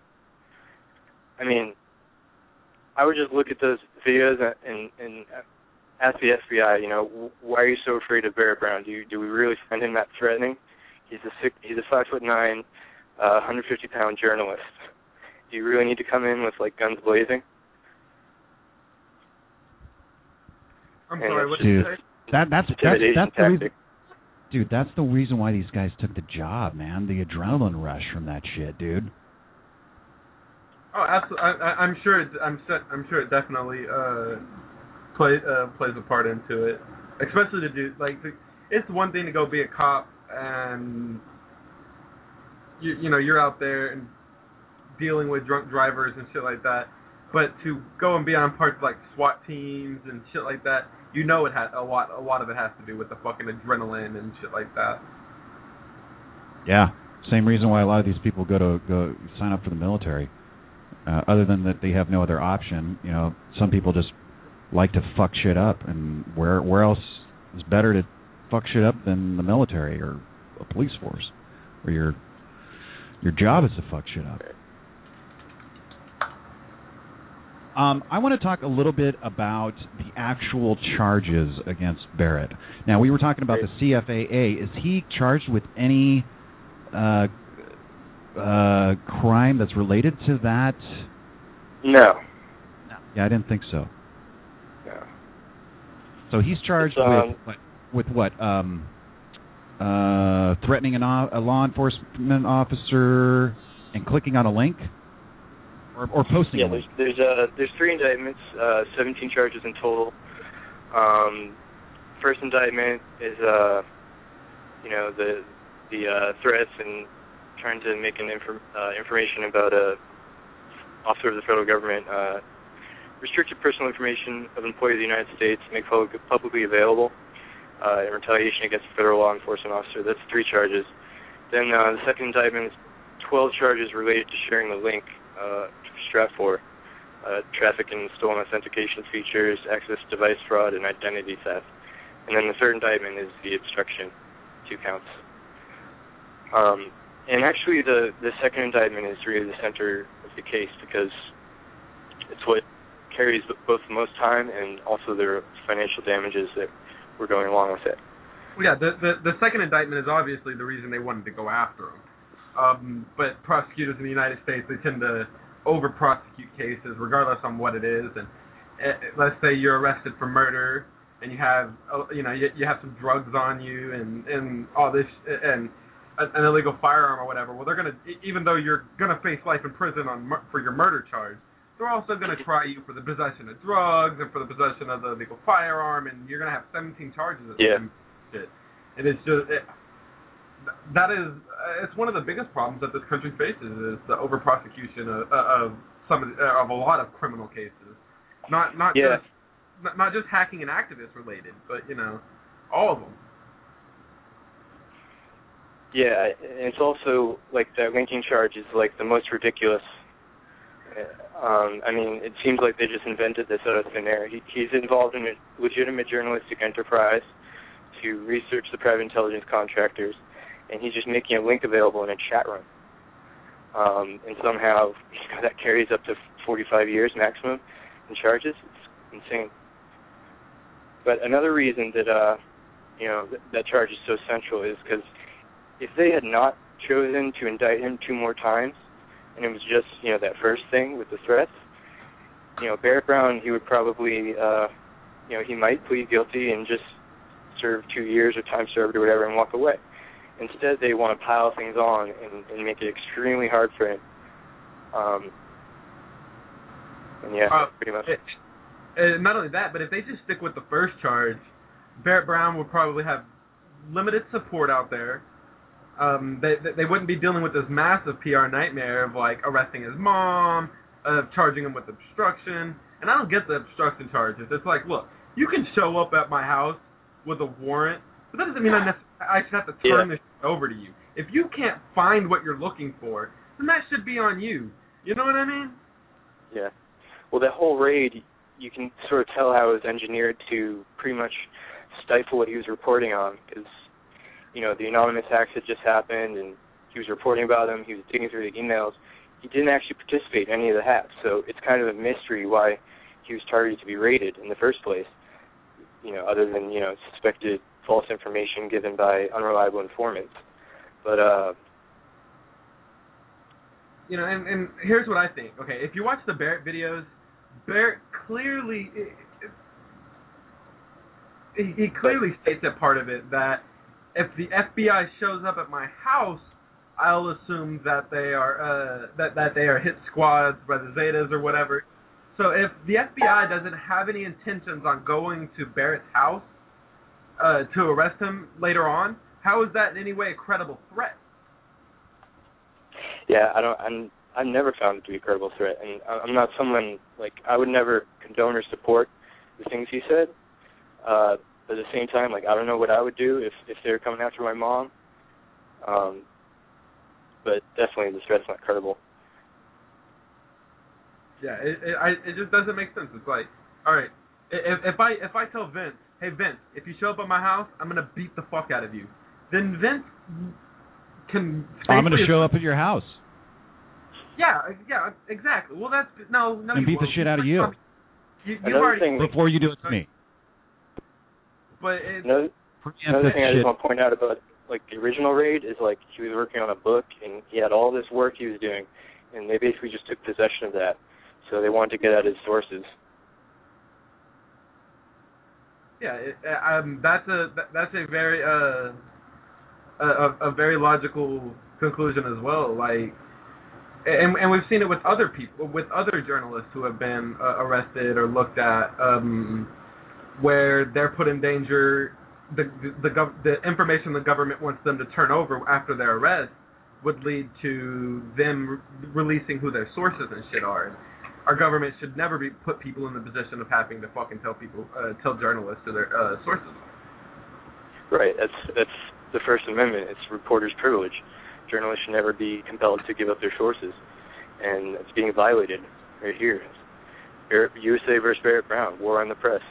I mean. I would just look at those videos and, and ask the F B I, you know, why are you so afraid of Barrett Brown? Do you, do we really find him that threatening? He's a six, he's a five foot nine, uh, one hundred fifty pound journalist. Do you really need to come in with like guns blazing?
I'm
And
sorry,
it's
what did you
Dude,
say?
that that's that's
Intimidation
that's the reason,
tactic.
dude. That's the reason why these guys took the job, man. The adrenaline rush from that shit, dude.
Oh, absolutely. I, I, I'm sure. It, I'm se- I'm sure it definitely uh, play uh, plays a part into it. Especially to do like the, it's one thing to go be a cop and you you know you're out there and dealing with drunk drivers and shit like that, but to go and be on parts like SWAT teams and shit like that, you know it has a lot a lot of it has to do with the fucking adrenaline and shit like that.
Yeah, same reason why a lot of these people go to go sign up for the military. Uh, other than that, they have no other option. You know, some people just like to fuck shit up, and where where else is better to fuck shit up than the military or a police force, where your your job is to fuck shit up. Um, I want to talk a little bit about the actual charges against Barrett. Now, we were talking about the C F A A. Is he charged with any uh, uh, crime that's related to that?
No.
Yeah, I didn't think so.
No.
So he's charged
It's, um,
with with what? Um, uh, threatening an o- a law enforcement officer and clicking on a link, or, or posting
Yeah,
a link.
there's there's uh there's three indictments, uh, seventeen charges in total. Um, first indictment is uh, you know the the uh, threats and trying to make an inform- uh, information about a officer of the federal government, uh, restricted personal information of employees of the United States, make public, publicly available uh, in retaliation against a federal law enforcement officer. That's three charges. Then uh, the second indictment is twelve charges related to sharing the link, uh, Stratfor, uh, traffic and stolen authentication features, access device fraud, and identity theft. And then the third indictment is the obstruction, two counts. Um, and actually the, the second indictment is really the center of the case because it's what carries both the most time and also the financial damages that were going along with it.
Well, yeah, the, the the second indictment is obviously the reason they wanted to go after him. Um, but prosecutors in the United States, they tend to over-prosecute cases regardless on what it is. And uh, let's say you're arrested for murder and you have, uh, you know, you, you have some drugs on you and, and all this, and an illegal firearm or whatever. Well, they're going to, even though you're going to face life in prison on for your murder charge, they're also going to try you for the possession of drugs and for the possession of the illegal firearm, and you're going to have seventeen charges of
yeah.
shit. And it's just, it, that is, it's one of the biggest problems that this country faces is the over-prosecution of, of some of, the, of a lot of criminal cases. Not not
yeah.
just not, not just hacking and activist related, but you know, all of them.
Yeah, and it's also like that linking charge is like the most ridiculous. Um, I mean, it seems like they just invented this out of thin air. He, he's involved in a legitimate journalistic enterprise to research the private intelligence contractors, and he's just making a link available in a chat room. Um, and somehow that carries up to forty-five years maximum in charges. It's insane. But another reason that uh, you know th- that charge is so central is because if they had not chosen to indict him two more times, and it was just, you know, that first thing with the threats, you know, Barrett Brown, he would probably, uh, you know, he might plead guilty and just serve two years or time served or whatever and walk away. Instead, they want to pile things on and, and make it extremely hard for him. Um, and yeah,
Uh,
pretty much.
It, and not only that, but if they just stick with the first charge, Barrett Brown would probably have limited support out there. Um, they they wouldn't be dealing with this massive P R nightmare of like arresting his mom, of charging him with obstruction. And I don't get the obstruction charges. It's like, look, you can show up at my house with a warrant, but that doesn't mean I, necess- I should have to turn
Yeah.
this over to you. If you can't find what you're looking for, then that should be on you. You know what I mean?
Yeah. Well, that whole raid, you can sort of tell how it was engineered to pretty much stifle what he was reporting on, because, you know, the anonymous hacks had just happened, and he was reporting about them, he was digging through the emails. He didn't actually participate in any of the hacks, so it's kind of a mystery why he was targeted to be raided in the first place, you know, other than, you know, suspected false information given by unreliable informants. But, uh...
You know, and, and here's what I think. Okay, if you watch the Barrett videos, Barrett clearly... he, he clearly states that part of it, that if the F B I shows up at my house, I'll assume that they are uh, that that they are hit squads by the Zetas or whatever. So if the F B I doesn't have any intentions on going to Barrett's house uh, to arrest him later on, how is that in any way a credible threat?
Yeah, I don't. I'm. I've never found it to be a credible threat, and I'm not someone like I would never condone or support the things he said. Uh, but at the same time, like I don't know what I would do if if they were coming after my mom. Um, but definitely the threat's not credible.
Yeah, it it, I, it just doesn't make sense. It's like, all right, if if I if I tell Vince, hey Vince, if you show up at my house, I'm gonna beat the fuck out of you. Then Vince can.
I'm gonna show up at your house.
Yeah, yeah, exactly. Well, that's no, no.
And beat the shit out of you.
You, you
Another
already
thing,
before you do it to me.
But it's,
another, another thing I
shit.
just want to point out about like the original raid is like he was working on a book and he had all this work he was doing, and they basically just took possession of that. So they wanted to get at his sources.
Yeah, it, um, that's a that's a very uh a, a very logical conclusion as well. Like. And, and we've seen it with other people, with other journalists who have been uh, arrested or looked at, um, where they're put in danger. The the, the, gov- the information the government wants them to turn over after their arrest would lead to them re- releasing who their sources and shit are. And our government should never be put people in the position of having to fucking tell people, uh, tell journalists to their uh, sources.
Right. That's that's the First Amendment. It's reporter's privilege. Journalists should never be compelled to give up their sources, and it's being violated right here. Barrett, U S A versus Barrett Brown, war on the press.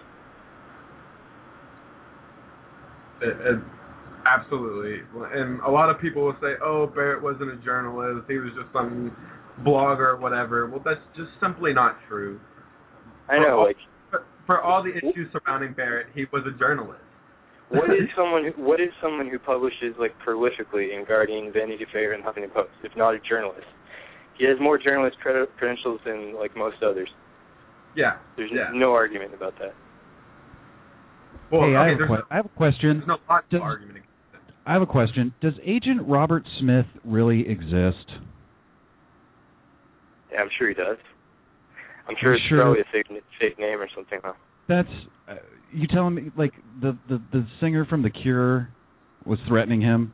It, it, absolutely, and a lot of people will say, "Oh, Barrett wasn't a journalist; he was just some blogger or whatever." Well, that's just simply not true.
I know,
for all,
like
for, for all the issues surrounding Barrett, he was a journalist.
What is someone who, what is someone who publishes like prolifically in Guardian, Vanity Fair, and Huffington Post, if not a journalist? He has more journalist cred- credentials than like most others.
Yeah.
There's
yeah.
no argument about that.
Well,
hey,
okay,
I, have
there's
que-
no,
I have a question.
There's no logical
Does,
argument against it.
I have a question. Does Agent Robert Smith really exist?
Yeah, I'm sure he does. I'm sure it's
sure?
probably a fake fake name or something, huh?
That's uh, you telling me like the, the, the singer from The Cure was threatening him?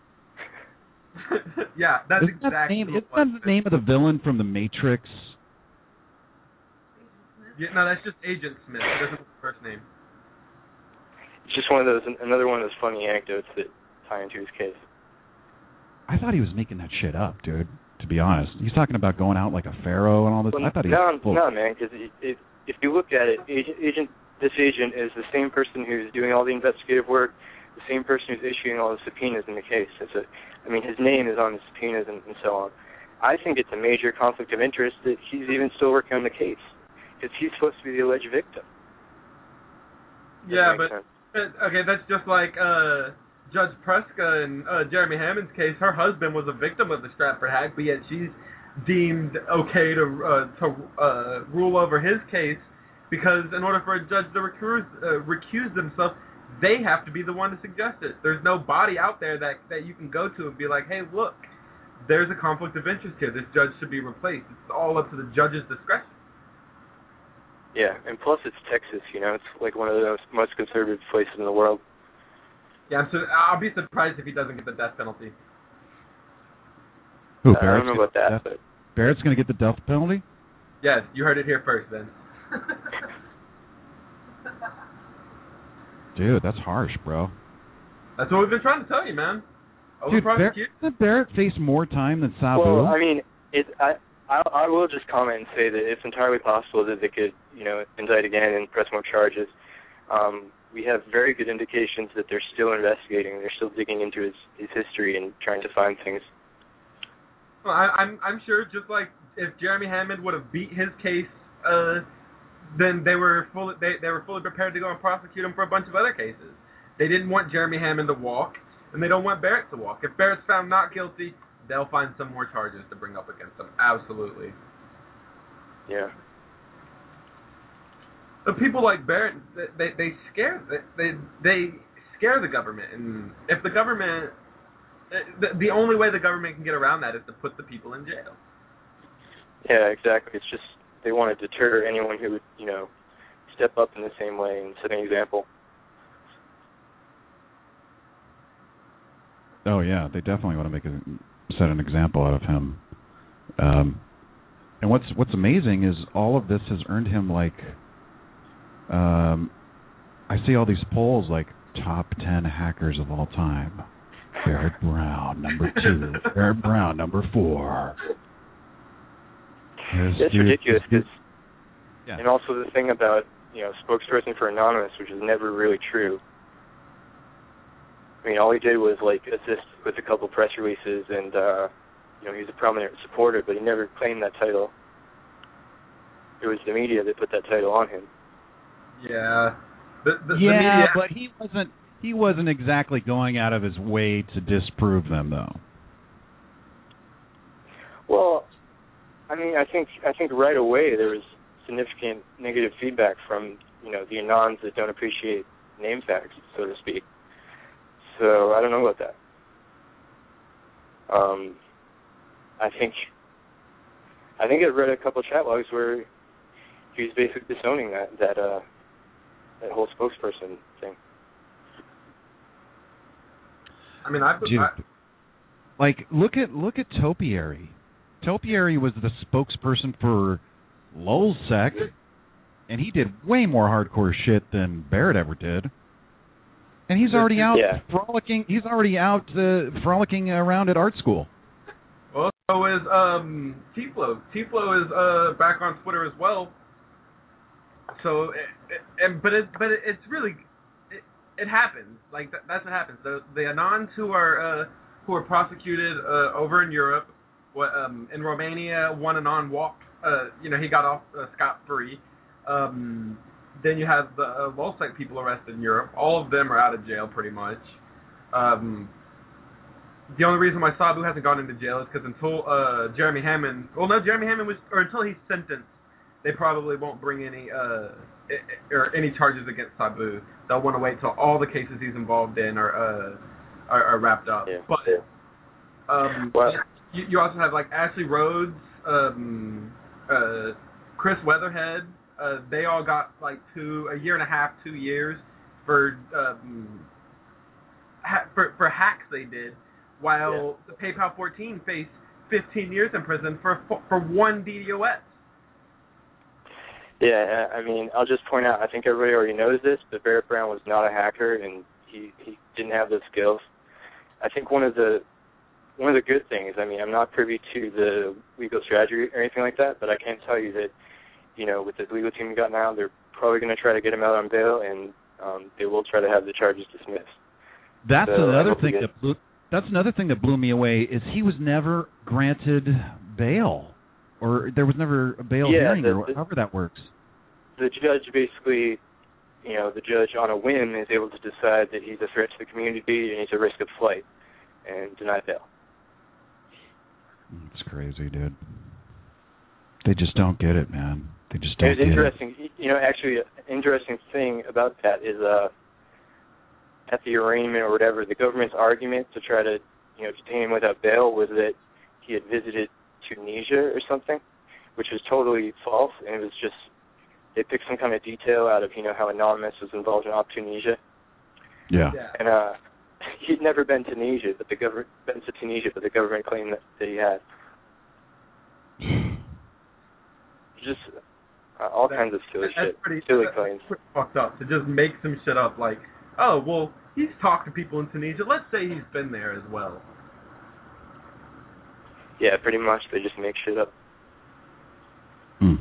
Yeah, that's
isn't
exactly
that name,
what
isn't that the name of the villain from The Matrix?
Yeah, no, that's just Agent Smith. That doesn't have the first name.
It's just one of those another one of those funny anecdotes that tie into his case.
I thought he was making that shit up, dude. To be honest, he's talking about going out like a pharaoh and all this.
Well,
I thought he
no,
was full.
no, man, because if you look at it, agent, agent, this agent is the same person who's doing all the investigative work, the same person who's issuing all the subpoenas in the case. It's a, I mean, his name is on the subpoenas and, and so on. I think it's a major conflict of interest that he's even still working on the case, because he's supposed to be the alleged victim.
Yeah, but, but okay, that's just like uh, Judge Preska and uh, Jeremy Hammond's case. Her husband was a victim of the Stratford hack, but yet she's deemed okay to uh, to uh, rule over his case, because in order for a judge to recuse, uh, recuse themselves, they have to be the one to suggest it. There's no body out there that, that you can go to and be like, hey, look, there's a conflict of interest here. This judge should be replaced. It's all up to the judge's discretion.
Yeah, and plus it's Texas, you know, it's like one of the most, most conservative places in the world.
Yeah, so I'll be surprised if he doesn't get the death penalty.
Who,
uh, I don't know about that,
death,
but
Barrett's going to get the death penalty?
Yes, you heard it here first, then.
Dude, that's harsh, bro.
That's what we've been trying to tell you, man.
Dude, Barrett, doesn't Barrett face more time than Sabu?
Well, I mean, it. I, I I will just comment and say that it's entirely possible that they could, you know, indict again and press more charges. Um, we have very good indications that they're still investigating. They're still digging into his, his history and trying to find things.
Well, I, I'm I'm sure just like if Jeremy Hammond would have beat his case, uh, then they were fully they, they were fully prepared to go and prosecute him for a bunch of other cases. They didn't want Jeremy Hammond to walk, and they don't want Barrett to walk. If Barrett's found not guilty, they'll find some more charges to bring up against him. Absolutely.
Yeah.
the people like Barrett, they they scare they they scare the government, and if the government, the, the only way the government can get around that is to put the people in jail.
Yeah, exactly. It's just they want to deter anyone who would, you know, step up in the same way and set an example.
Oh yeah, they definitely want to make a, set an example out of him. Um, and what's what's amazing is all of this has earned him like. Um, I see all these polls like top ten hackers of all time. Barrett Brown, number two. Barrett Brown, number four. Yes,
It's
dude,
ridiculous.
dude.
Cause,
Yeah.
And also the thing about, you know, spokesperson for Anonymous, which is never really true. I mean, all he did was, like, assist with a couple press releases, and, uh, you know, he was a prominent supporter, but he never claimed that title. It was the media that put that title on him.
Yeah. The, the,
yeah,
the media,
but he wasn't. He wasn't exactly going out of his way to disprove them, though.
Well, I mean, I think I think right away there was significant negative feedback from, you know, the Anons that don't appreciate name tags, so to speak. So I don't know about that. Um, I think I think I read a couple chat logs where he was basically disowning that that uh, that whole spokesperson thing.
I mean, I,
Dude,
I
like look at look at Topiary. Topiary was the spokesperson for LulzSec, and he did way more hardcore shit than Barrett ever did. And he's already out
Yeah.
frolicking. He's already out uh, frolicking around at art school.
Well, so is um, T-Flow. T-Flow is uh, back on Twitter as well. So, it, it, and but it but it, it's really it, it happens. Like that, that's what happens. The the Anons who are uh, who are prosecuted uh, over in Europe, what um, in Romania, one Anon walked. Uh, you know, he got off uh, scot free. Um, then you have the uh, LulzSec people arrested in Europe. All of them are out of jail pretty much. Um, The only reason why Sabu hasn't gone into jail is because until uh, Jeremy Hammond, well, no, Jeremy Hammond was, or until he's sentenced, they probably won't bring any uh, or any charges against Sabu. They'll want to wait till all the cases he's involved in are uh, are, are wrapped up.
Yeah.
But um,
Well,
you, you also have like Ashley Rhodes, um, uh, Chris Weatherhead. Uh, they all got like two, a year and a half, two years for um, ha- for for hacks they did. While
Yeah.
the PayPal fourteen faced fifteen years in prison for for one D DoS.
Yeah, I mean, I'll just point out, I think everybody already knows this, but Barrett Brown was not a hacker, and he, he didn't have those skills. I think one of the one of the good things, I mean, I'm not privy to the legal strategy or anything like that, but I can tell you that, you know, with the legal team we got now, they're probably going to try to get him out on bail, and um, they will try to have the charges dismissed.
That's
So,
another
I hope
thing
he
that
gets-
blew, that's another thing that blew me away is he was never granted bail, or there was never a bail
Yeah,
hearing,
the-
or
the-
however that works.
The judge basically, you know, the judge on a whim is able to decide that he's a threat to the community and he's a risk of flight and deny bail.
It's crazy, dude. They just don't get it, man. They just
It
don't
was
get
interesting. You know, actually, an interesting thing about that is uh, at the arraignment or whatever, the government's argument to try to, you know, detain him without bail was that he had visited Tunisia or something, which was totally false, and it was just, they picked some kind of detail out of, you know, how Anonymous was involved in Op Tunisia.
it. Yeah.
Yeah.
And uh, he'd never been to Tunisia, but the government been to Tunisia, but the government claimed that, that he had. Just uh, all
That-
kinds of silly
That's
shit,
pretty,
silly
that's
claims.
pretty fucked up to just make some shit up like, oh, well, he's talked to people in Tunisia. Let's say he's been there as well.
Yeah, pretty much. They just make shit up.
Hmm.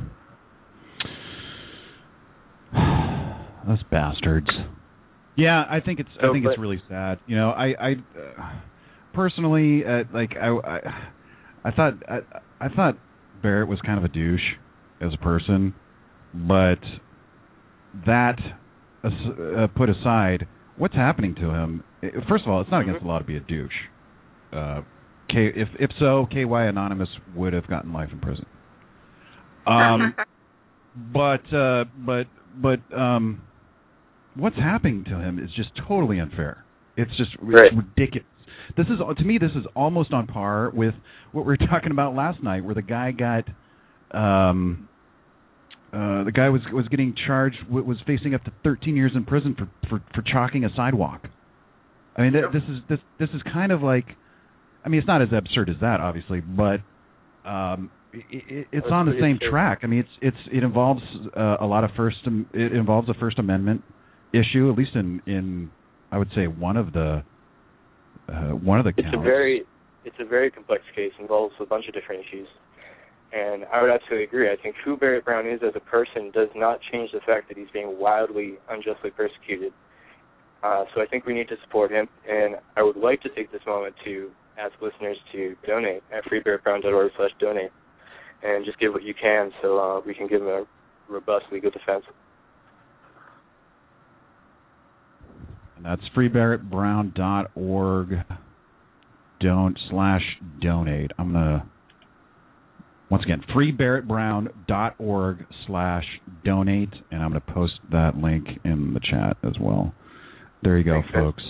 Those bastards. Yeah, I think it's.
So,
I think
but-
it's really sad. You know, I, I uh, personally, uh, like, I, I, I thought, I, I thought Barrett was kind of a douche as a person, but that uh, put aside, what's happening to him? First of all, it's not against the law to be a douche. Uh, K, if if so, K Y Anonymous would have gotten life in prison. Um, but uh, but but um, what's happening to him is just totally unfair. It's just
right.
ridiculous. This is, to me, this is almost on par with what we were talking about last night, where the guy got, um, uh, the guy was was getting charged, was facing up to thirteen years in prison for for, for chalking a sidewalk. I mean, th- this is this this is kind of like, I mean, it's not as absurd as that, obviously, but um, it, it, it's on the same track. I mean, it's it's it involves uh, a lot of first, it involves a First Amendment issue, at least in in I would say one of the. Uh, one of the
it's
counts.
a very it's a very complex case, involves a bunch of different issues, and I would absolutely agree. I think who Barrett Brown is as a person does not change the fact that he's being wildly unjustly persecuted. Uh, so I think we need to support him, and I would like to take this moment to ask listeners to donate at free barrett brown dot org slash donate, and just give what you can so uh, we can give him a robust legal defense.
And that's free barrett brown dot org don't slash donate. I'm gonna once again free barrett brown dot org slash donate, and I'm gonna post that link in the chat as well. There you go,
Thanks,
folks.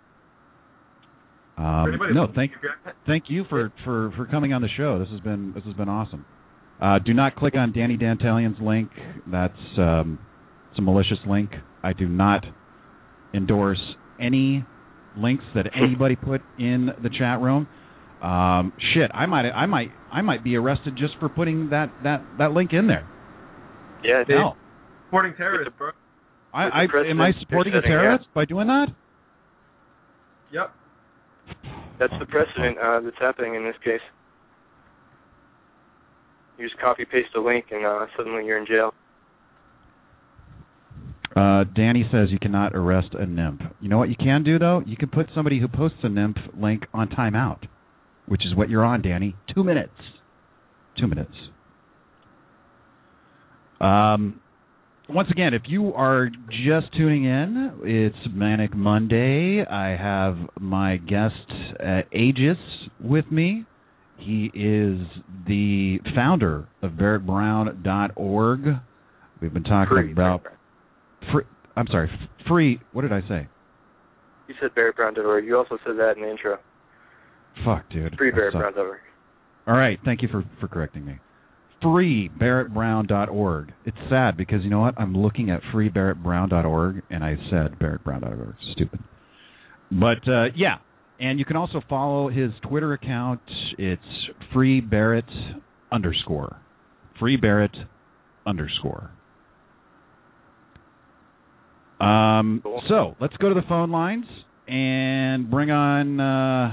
Um, no, thank thank you for, for, for coming on the show. This has been this has been awesome. Uh, do not click on Danny Dantalian's link. That's um, it's a malicious link. I do not endorse any links that anybody put in the chat room. Um, shit, I might, I might, I might be arrested just for putting that, that, that link in there.
Yeah, they,
no.
Supporting terrorists, bro.
I, I am I supporting a terrorist by doing that?
Yep.
That's the precedent uh, that's happening in this case. You just copy paste a link, and uh, suddenly you're in jail.
Uh, Danny says you cannot arrest a nymph. You know what you can do, though? You can put somebody who posts a nymph link on timeout, which is what you're on, Danny. Two minutes. Two minutes. Um, once again, if you are just tuning in, it's Manic Monday. I have my guest, uh, Aegis, with me. He is the founder of barrett brown dot org. We've been talking
Free.
about... Free, I'm sorry, free. What did I say?
You said barrett brown dot org. You also said that in the intro.
Fuck, dude.
free barrett brown dot org.
All right, thank you for, for correcting me. free barrett brown dot org. It's sad because, you know what? I'm looking at free barrett brown dot org, and I said barrett brown dot org. Stupid. But, uh, yeah. And you can also follow his Twitter account. It's freebarrett underscore. freebarrett underscore. Um, so let's go to the phone lines and bring on. Uh,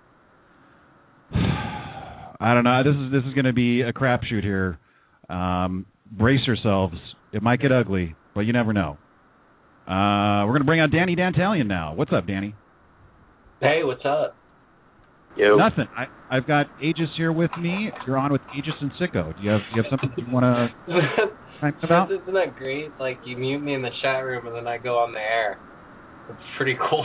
I don't know. This is this is going to be a crapshoot here. Um, brace yourselves. It might get ugly, but you never know. Uh, we're going to bring on Danny Dantalian now. What's up, Danny?
Hey, what's up?
Yo.
Nothing. I, I've got Aegis here with me. You're on with Aegis and Sicko. Do you have you have something you want to talk about?
Isn't that great? Like, you mute me in the chat room and then I go on the air. It's pretty cool.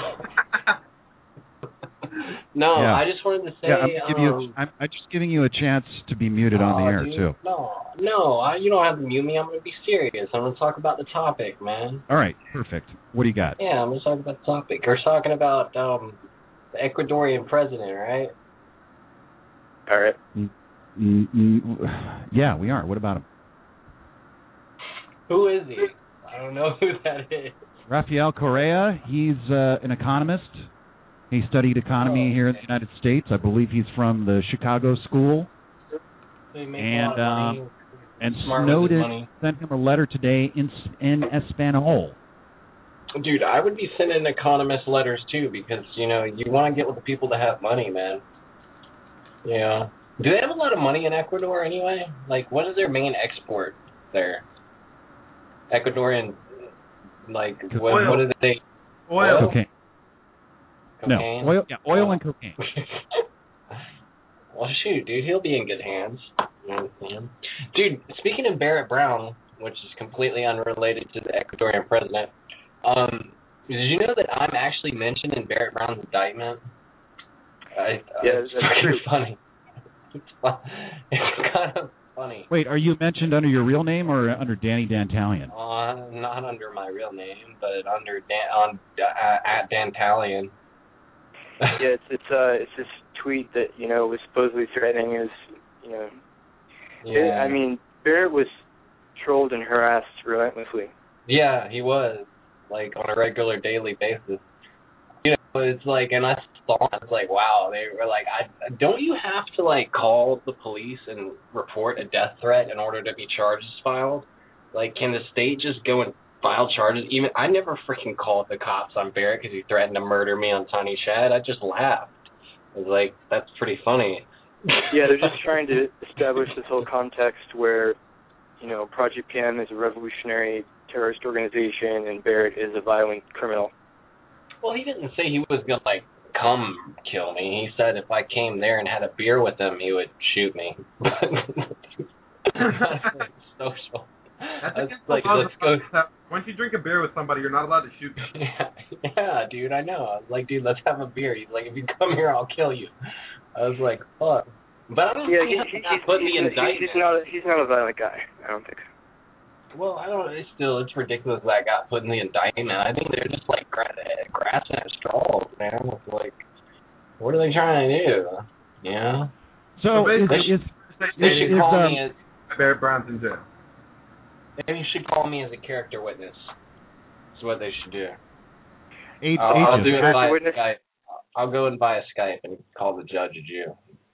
no,
Yeah.
I just wanted to say...
Yeah, I'm, giving
um,
you, I'm, I'm just giving you a chance to be muted on the
oh,
air,
dude,
too.
No, no, I, you don't have to mute me. I'm going to be serious. I'm going to talk about the topic, man.
All right, perfect. What do you got?
Yeah, I'm going to talk about the topic. We're talking about um, the Ecuadorian president, right?
All right.
Mm, mm, mm, yeah, we are. What about him?
Who is he? I don't know who that is.
Rafael Correa. He's uh, an economist. He studied economy
oh,
here in the United States. I believe he's from the Chicago School.
They make
And
a lot of money.
um, and
Smart with his
Snowden
money.
sent him a letter today in in Espanol.
Dude, I would be sending economist letters too because, you know, you want to get with the people that have money, man. Yeah. Do they have a lot of money in Ecuador anyway? Like, what is their main export there? Ecuadorian, like, what,
Oil.
what do they...
Oil.
Cocaine.
Cocaine?
No, oil. Yeah, oil and cocaine.
Well, shoot, dude, he'll be in good hands. You know what I'm saying? Dude, speaking of Barrett Brown, which is completely unrelated to the Ecuadorian president, um, did you know that I'm actually mentioned in Barrett Brown's indictment? I,
Yeah,
it's
that's
pretty
true.
funny. It's, fun. It's kind of funny.
Wait, are you mentioned under your real name or under Danny Dantalian?
Uh, not under my real name, but under Dan, on uh, at Dantalian.
Yeah, it's it's uh it's this tweet that you know was supposedly threatening his, you know.
Yeah.
It, I mean, Barrett was trolled and harassed relentlessly.
Yeah, he was, like, on a regular daily basis. You know, it's like, and I thought, it's like, wow, they were like, I don't you have to, like, call the police and report a death threat in order to be charges filed? Like, can the state just go and file charges? Even I never freaking called the cops on Barrett because he threatened to murder me on Tiny Shad. I just laughed. I was like, that's pretty funny.
Yeah, they're just trying to establish this whole context where, you know, Project P M is a revolutionary terrorist organization and Barrett is a violent criminal. Well,
he didn't say he was going to, like, come kill me. He said if I came there and had a beer with him, he would shoot me. Social.
That's
That's
against
like,
the laws
let's
of
go.
South. Once you drink a beer with somebody, you're not allowed to shoot them.
Yeah, yeah, dude, I know. I was like, dude, let's have a beer. He's like, if you come here, I'll kill you. I was like, fuck. But I don't
yeah,
think
he, he,
he's
he's,
put the
he's,
indictment.
he's not a, he's not a violent guy. I don't think so.
Well, I don't. It's still, it's ridiculous that I got put in the indictment. I think they're just like gra- grasping at straws, man. It's like, what are they trying to do? Yeah.
So,
So
is,
basically,
is,
They
is,
should
is,
call
um,
me as.
Barrett Brown's in jail.
Maybe you should call me as a character witness. That's what they should do.
Age,
I'll, I'll do it
Character
via
witness?
Skype. I'll go in via Skype and call the judge a Jew.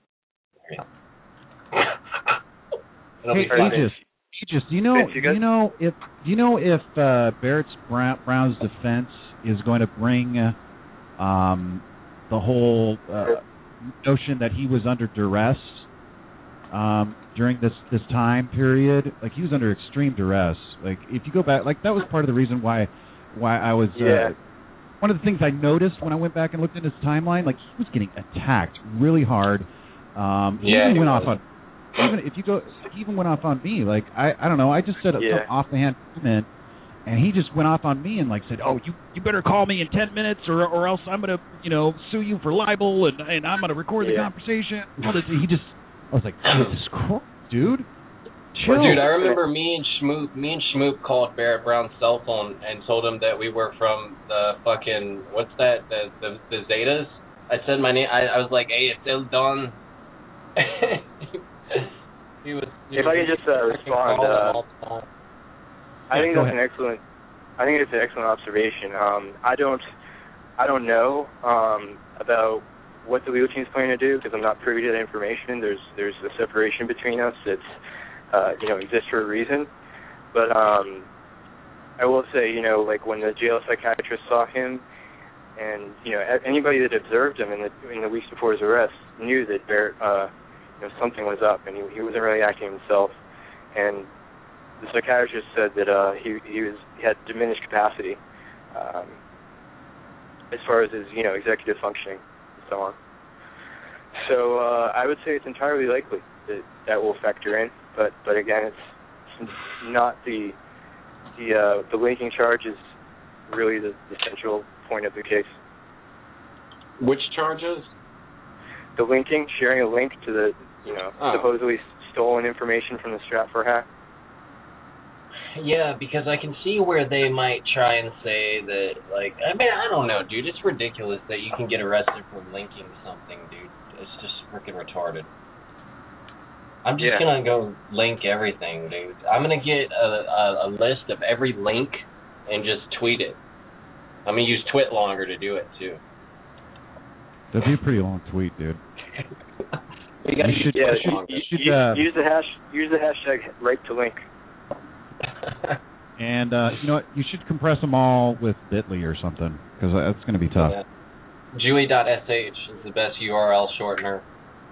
It'll
Hey,
be fun.
Aegis, Aegis, do you know?
Vince, you
Do
good?
you know if? Do you know if uh, Barrett's Brown, Brown's defense is going to bring uh, um, the whole uh, notion that he was under duress um, during this this time period? Like he was under extreme duress. Like if you go back, like that was part of the reason why why I was.
Yeah.
Uh, one of the things I noticed when I went back and looked at his timeline, like he was getting attacked really hard. Um, he
Yeah,
even
he
went
was.
off on. Even if you go, he even went off on me. Like I, I don't know. I just said
Yeah.
some off the hand comment, and he just went off on me and like said, "Oh, you, you better call me in ten minutes, or or else I'm gonna, you know, sue you for libel, and and I'm gonna record the
Yeah.
conversation." He just, I was like, "Jesus Christ, dude, chill."
Well, dude, I remember me and Schmoop, me and Schmoop called Barrett Brown's cell phone and told him that we were from the fucking what's that the the, the Zetas. I said my name. I, I was like, "Hey, it's El Don." he was. He
If
was
I can just uh, respond,
calling
uh,
all the time.
I
Yeah,
think
go
that's
ahead.
an excellent. I think it's an excellent observation. Um, I don't, I don't know um, about what the legal team's planning to do because I'm not privy to that information. There's there's a separation between us that's uh, you know exists for a reason. But um, I will say, you know, like when the jail psychiatrist saw him, and you know anybody that observed him in the in the weeks before his arrest knew that Barrett, uh, you know, something was up, and he he wasn't really acting himself, and the psychiatrist said that uh, he he was he had diminished capacity um, as far as his you know executive functioning and so on. So uh, I would say it's entirely likely that that will factor in, but but again, it's, it's not the the uh, the linking charge is really the, the central point of the case.
Which charges?
The linking, sharing a link to the you know
Oh.
supposedly stolen information from the Stratfor hack.
Yeah, because I can see where they might try and say that, like, I mean, I don't know, dude. It's ridiculous that you can get arrested for linking something, dude. It's just freaking retarded. I'm just
Yeah.
gonna go link everything, dude. I'm gonna get a, a, a list of every link and just tweet it. I'm gonna use TwitLonger to do it too.
That'd be a pretty long tweet, dude.
You gotta
You should-
use
Yeah,
you should-
TwitLonger.
you should,
use,
uh,
use the hash use the hashtag right to link.
And uh, you know what? You should compress them all with Bitly or something, because that's going to be tough.
Yeah. Jewy dot S H is the best U R L shortener.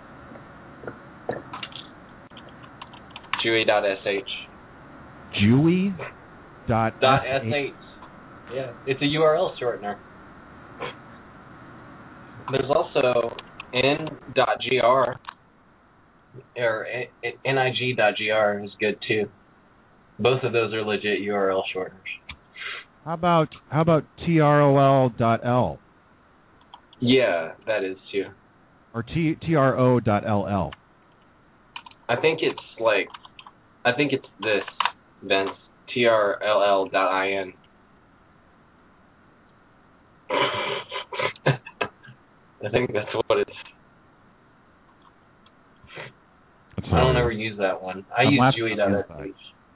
Jewy dot S H.
Jewy dot
Dot S H. Yeah, it's a U R L shortener. There's also N dot G R or N I G dot G R is good too. Both of those are legit U R L shorteners.
How about how about T R O L dot L
Yeah, that is too.
or T T R O dot L L?
I think it's like, I think it's this, Vince. T R L L dot I N. I think that's what it's. That's I don't ever use that one. I
I'm
use
last
Dewey dot S H.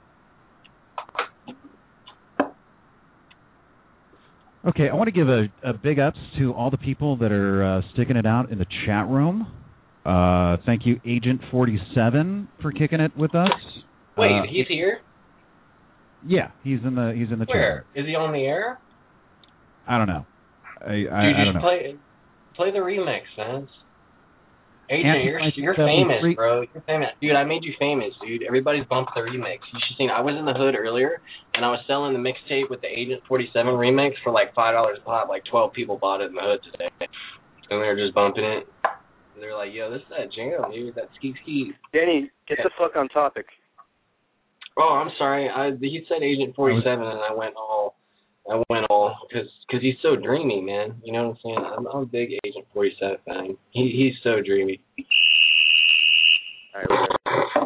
Okay, I want to give a, a big ups to all the people that are uh, sticking it out in the chat room. Uh, thank you, Agent forty-seven, for kicking it with us.
Wait,
uh,
he's here?
Yeah, he's in the he's in the
Where?
chat.
Is he on the air?
I don't know. I, I,
Dude,
I don't
just
know.
play play the remix, man. Agent, you're, you're
seventy-three
famous, bro. You're famous. Dude, I made you famous, dude. Everybody's bumped the remix. You should see. I was in the hood earlier, and I was selling the mixtape with the Agent forty-seven remix for like five dollars a pop. Like twelve people bought it in the hood today. And they were just bumping it. And they're like, yo, this is that jam, dude. That ski ski.
Danny, get the fuck on topic.
Oh, I'm sorry. I He said Agent forty-seven, and I went all... I went all, because cause he's so dreamy, man. You know what I'm saying? I'm, I'm a big Agent forty-seven fan. He He's so dreamy.
All right,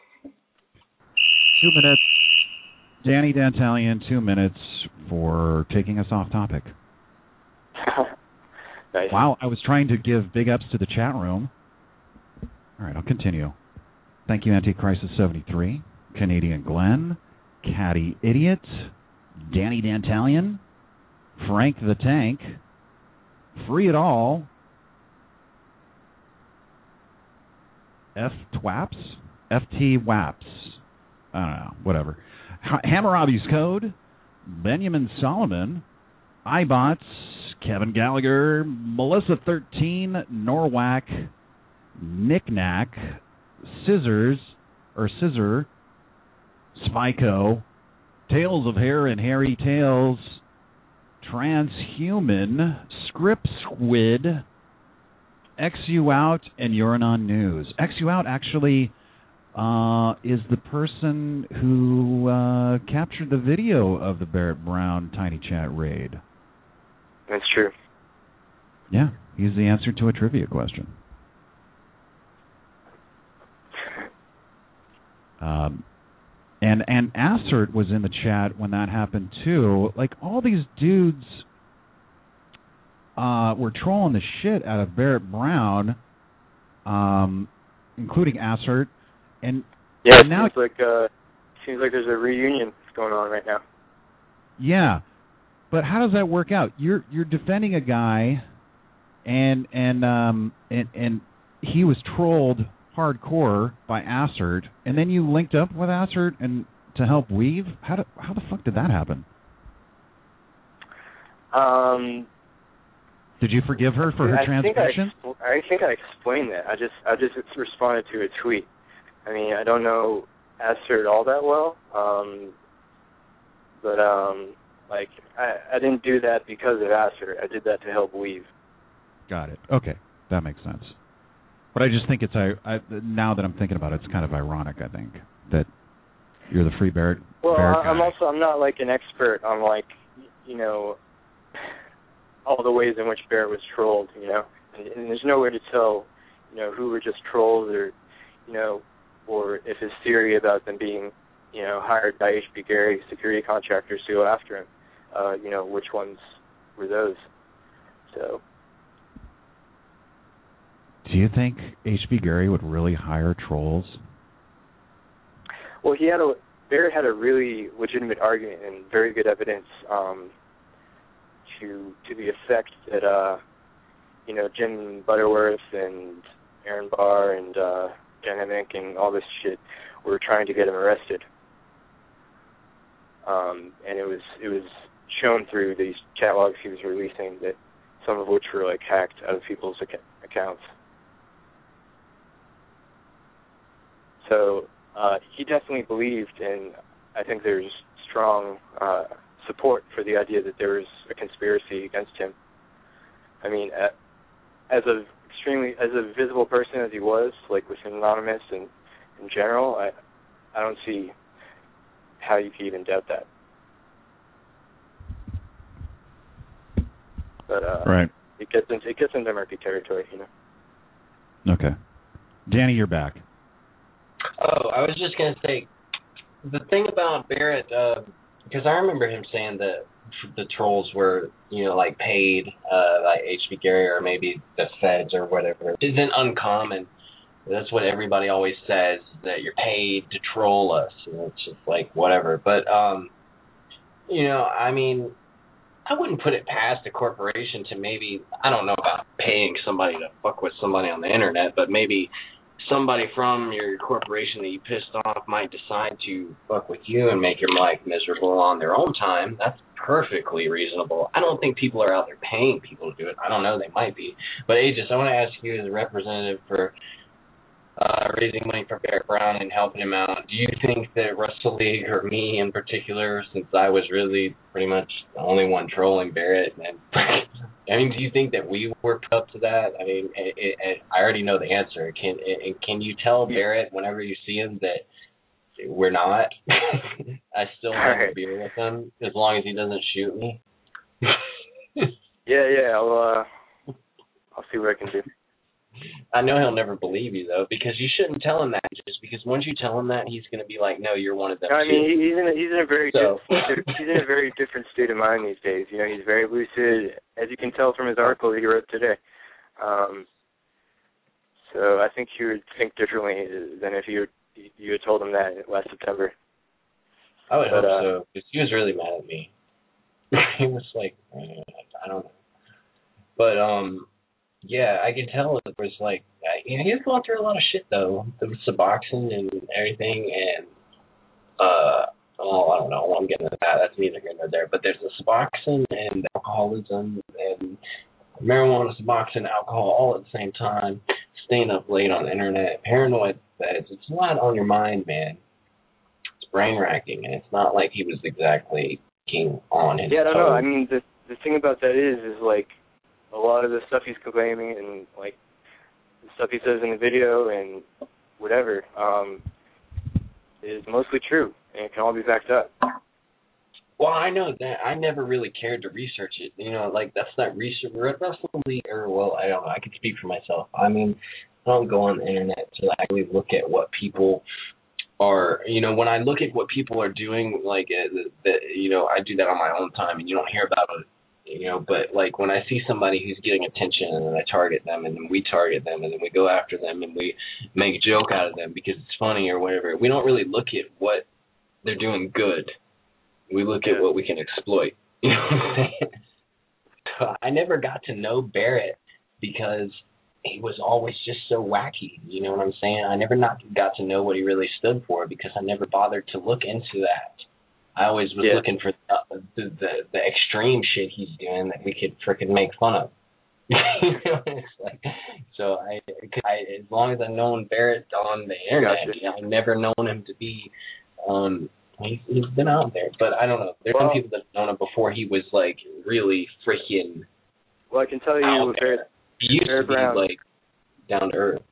Two minutes. Danny Dantalian, two minutes for taking us off topic.
Nice.
Wow, I was trying to give big ups to the chat room. All right, I'll continue. Thank you, Anticrisis seventy-three, Canadian Glenn, Catty Idiot, Danny Dantalian, Frank the Tank, Free It All, F Twaps, F T Waps, I don't know, whatever. H- Hammurabi's Code, Benjamin Solomon, iBots, Kevin Gallagher, Melissa thirteen, Norwalk, Knickknack, Scissors, or Scissor, Spyco, Tales of Hair and Hairy Tales, Transhuman, Script Squid, X U Out, and Uranon News. X U Out actually uh, is the person who uh, captured the video of the Barrett Brown Tiny Chat raid.
That's true.
Yeah, he's the answer to a trivia question. Um, and and Assert was in the chat when that happened too. Like, all these dudes uh, were trolling the shit out of Barrett Brown, um, including Assert. And
yeah, it
and now
seems like uh, seems like there's a reunion going on right now.
Yeah, but how does that work out? You're you're defending a guy, and and um and and he was trolled hardcore by Assert, and then you linked up with Assert and to help weave. How do, how the fuck did that happen?
Um,
did you forgive her for her
I
transgression?
Think I, I think I explained that. I just I just responded to a tweet. I mean, I don't know Assert all that well, um, but um, like I, I didn't do that because of Assert. I did that to help weave.
Got it. Okay, that makes sense. But I just think it's I, I now that I'm thinking about it, it's kind of ironic. I think that you're the free Barrett.
Well,
Barrett
I'm
guy.
also I'm not like an expert on like you know all the ways in which Barrett was trolled. You know, and, and there's no way to tell you know who were just trolls or you know or if his theory about them being you know hired by H B Gary security contractors to go after him. Uh, you know which ones were those. So.
Do you think H B Gary would really hire trolls?
Well, he had a Barrett had a really legitimate argument and very good evidence um, to to the effect that uh, you know Jim Butterworth and Aaron Barr and uh, Jen Hemmick and all this shit were trying to get him arrested, um, and it was it was shown through these chat logs he was releasing that some of which were like hacked out of people's ac- accounts. So uh, he definitely believed, and I think there's strong uh, support for the idea that there was a conspiracy against him. I mean, uh, as a extremely as a visible person as he was, like with Anonymous and in general, I I don't see how you could even doubt that. But uh,
right,
it gets into it gets into murky territory, you know.
Okay, Danny, you're back.
Oh, I was just gonna say the thing about Barrett, because uh, I remember him saying that the trolls were, you know, like paid, uh, like H B Gary or maybe the feds or whatever. It isn't uncommon. That's what everybody always says, that you're paid to troll us. You know, it's just like whatever. But um, you know, I mean, I wouldn't put it past a corporation to maybe, I don't know about paying somebody to fuck with somebody on the internet, but maybe somebody from your corporation that you pissed off might decide to fuck with you and make your life miserable on their own time. That's perfectly reasonable. I don't think people are out there paying people to do it. I don't know, they might be. But Aegis, I want to ask you as a representative for uh, raising money for Barrett Brown and helping him out, do you think that Russell League, or me in particular, since I was really pretty much the only one trolling Barrett, and I mean, do you think that we were put up to that? I mean, it, it, it, I already know the answer. Can it, can you tell Barrett whenever you see him that we're not? I still have right. a beer with him as long as he doesn't shoot me.
yeah, yeah. I'll uh, I'll see what I can do.
I know he'll never believe you though, because you shouldn't tell him that. Just because once you tell him that, he's going to be like, "No, you're one of them."
No, I
too.
mean, he's in a, he's in a very
so.
di- he's in a very different state of mind these days. You know, he's very lucid, as you can tell from his article that he wrote today. Um, so I think he would think differently than if you you had told him that last September.
I would
but,
hope
uh,
so, because he was really mad at me. He was like, I don't know, but um. Yeah, I can tell it was like, you know, he was going through a lot of shit though, the Suboxone and everything, and uh, oh, I don't know, I'm getting into that. That's neither here nor there. But there's the Suboxone and alcoholism and marijuana, Suboxone, alcohol, all at the same time. Staying up late on the internet, paranoid beds. It's a lot on your mind, man. It's brain racking, and it's not like he was exactly king on his.
Yeah, I don't
toes.
know. I mean, the the thing about that is, is like. A lot of the stuff he's claiming and, like, the stuff he says in the video and whatever um, is mostly true, and it can all be backed up.
Well, I know that. I never really cared to research it. You know, like, that's not research. Russell Lee, or, well, I don't know. I can speak for myself. I mean, I don't go on the internet to actually look at what people are, you know, when I look at what people are doing, like, uh, the, the, you know, I do that on my own time, and you don't hear about it. You know, but like when I see somebody who's getting attention and then I target them and then we target them and then we go after them and we make a joke out of them because it's funny or whatever, we don't really look at what they're doing good. We look at what we can exploit. You know what I'm saying? So I never got to know Barrett because he was always just so wacky. You know what I'm saying? I never not got to know what he really stood for because I never bothered to look into that. I always was yeah. looking for the, the the the extreme shit he's doing that we could frickin' make fun of. You know, it's like, so I, I, as long as I've known Barrett on the internet, gotcha. you know, I've never known him to be. Um, he's, he's been out there, but I don't know. There's well, some people that have known him before he was like really freaking.
Well, I can tell you, with Barrett,
he used
Barrett
to be
Brown,
like down to earth.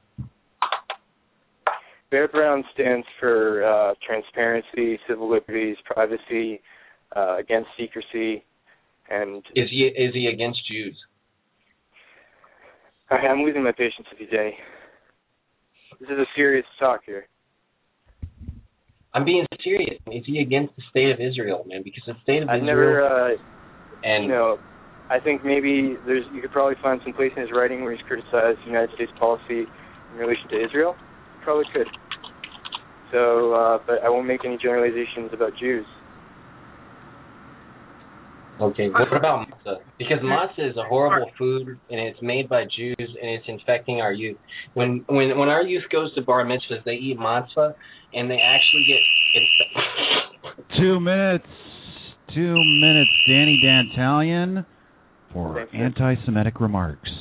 Barrett Brown stands for uh, transparency, civil liberties, privacy, uh, against secrecy, and
is he is he against Jews?
I, I'm losing my patience with you, Jay. This is a serious talk here.
I'm being serious. Is he against the state of Israel, man? Because the state of
I've
Israel.
never, uh,
and
you know, I think maybe there's you could probably find some place in his writing where he's criticized the United States policy in relation to Israel. Probably could. So, uh, but I won't make any generalizations about Jews.
Okay, what about matzah? Because matzah is a horrible food, and it's made by Jews, and it's infecting our youth. When when when our youth goes to bar mitzvahs, they eat matzah, and they actually get infected.
Two minutes, two minutes, Danny Dantalian for anti-Semitic remarks.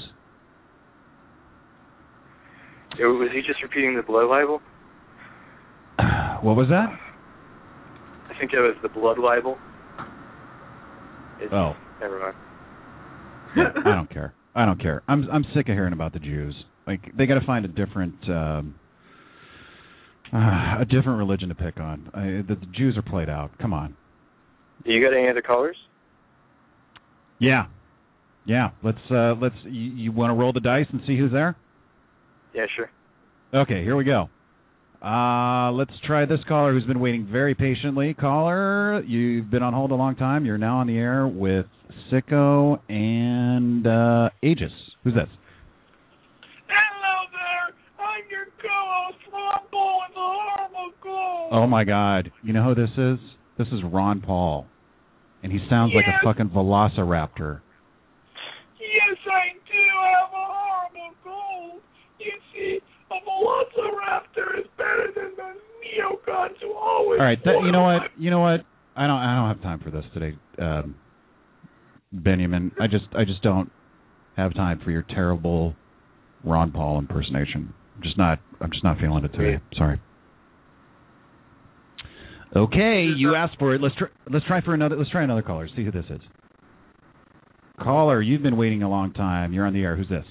Was he just repeating the blood libel?
What was that?
I think it was the blood libel. It's,
oh.
Never mind.
Yeah, I don't care. I don't care. I'm I'm sick of hearing about the Jews. Like, they got to find a different um, uh, a different religion to pick on. I, the, the Jews are played out. Come on.
You got any other callers?
Yeah. Yeah. Let's uh, let's. You, you want to roll the dice and see who's there?
Yeah, sure.
Okay, here we go. Uh, let's try this caller who's been waiting very patiently. Caller, you've been on hold a long time. You're now on the air with Sicko and uh, Aegis. Who's this?
Hello there. I'm your co-host, Ron Paul, with the horrible goal.
Oh, my God. You know who this is? This is Ron Paul. And he sounds
yes.
like a fucking velociraptor.
Yes, I do have a horrible cold. You see, a velociraptor is better than the neocons who always.
All right, that, you know what? You know what? I don't. I don't have time for this today, um, Benjamin. I just. I just don't have time for your terrible Ron Paul impersonation. I'm just not. I'm just not feeling it today. Sorry. Okay, you asked for it. Let's try. Let's try for another. Let's try another caller. See who this is. Caller, you've been waiting a long time. You're on the air. Who's this?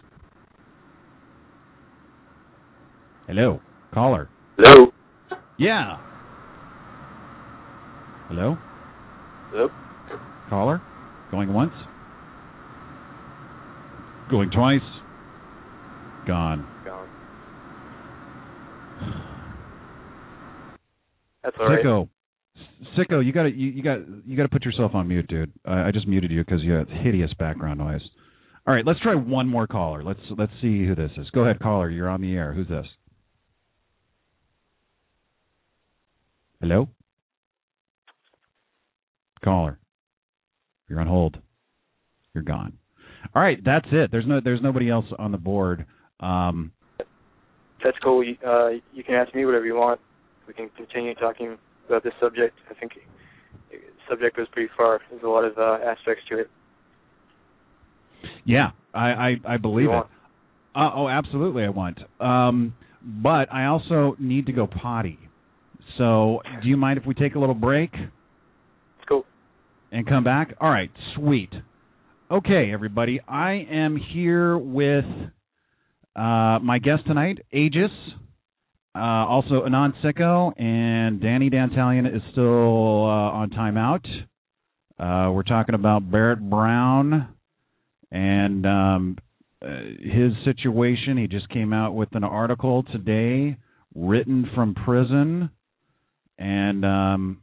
Hello, caller.
Hello.
Yeah. Hello.
Hello.
Caller, going once. Going twice. Gone.
Gone. That's all right.
Sicko, Sicko, you gotta you, you got you gotta put yourself on mute, dude. I, I just muted you because you have hideous background noise. All right, let's try one more caller. Let's let's see who this is. Go ahead, caller. You're on the air. Who's this? Hello, caller. You're on hold. You're gone. All right, that's it. There's no there's nobody else on the board. Um,
That's cool. You, uh, you can ask me whatever you want. We can continue talking about this subject. I think the subject goes pretty far. There's a lot of uh, aspects to it.
Yeah, I, I, I believe it. Uh, oh, absolutely I want. Um, but I also need to go potty. So do you mind if we take a little break?
It's cool.
And come back? All right, sweet. Okay, everybody. I am here with uh, my guest tonight, Aegis. Uh, also, Anand Sicko, and Danny Dantalian is still uh, on timeout. Uh, we're talking about Barrett Brown and um, uh, his situation. He just came out with an article today, written from prison, and um,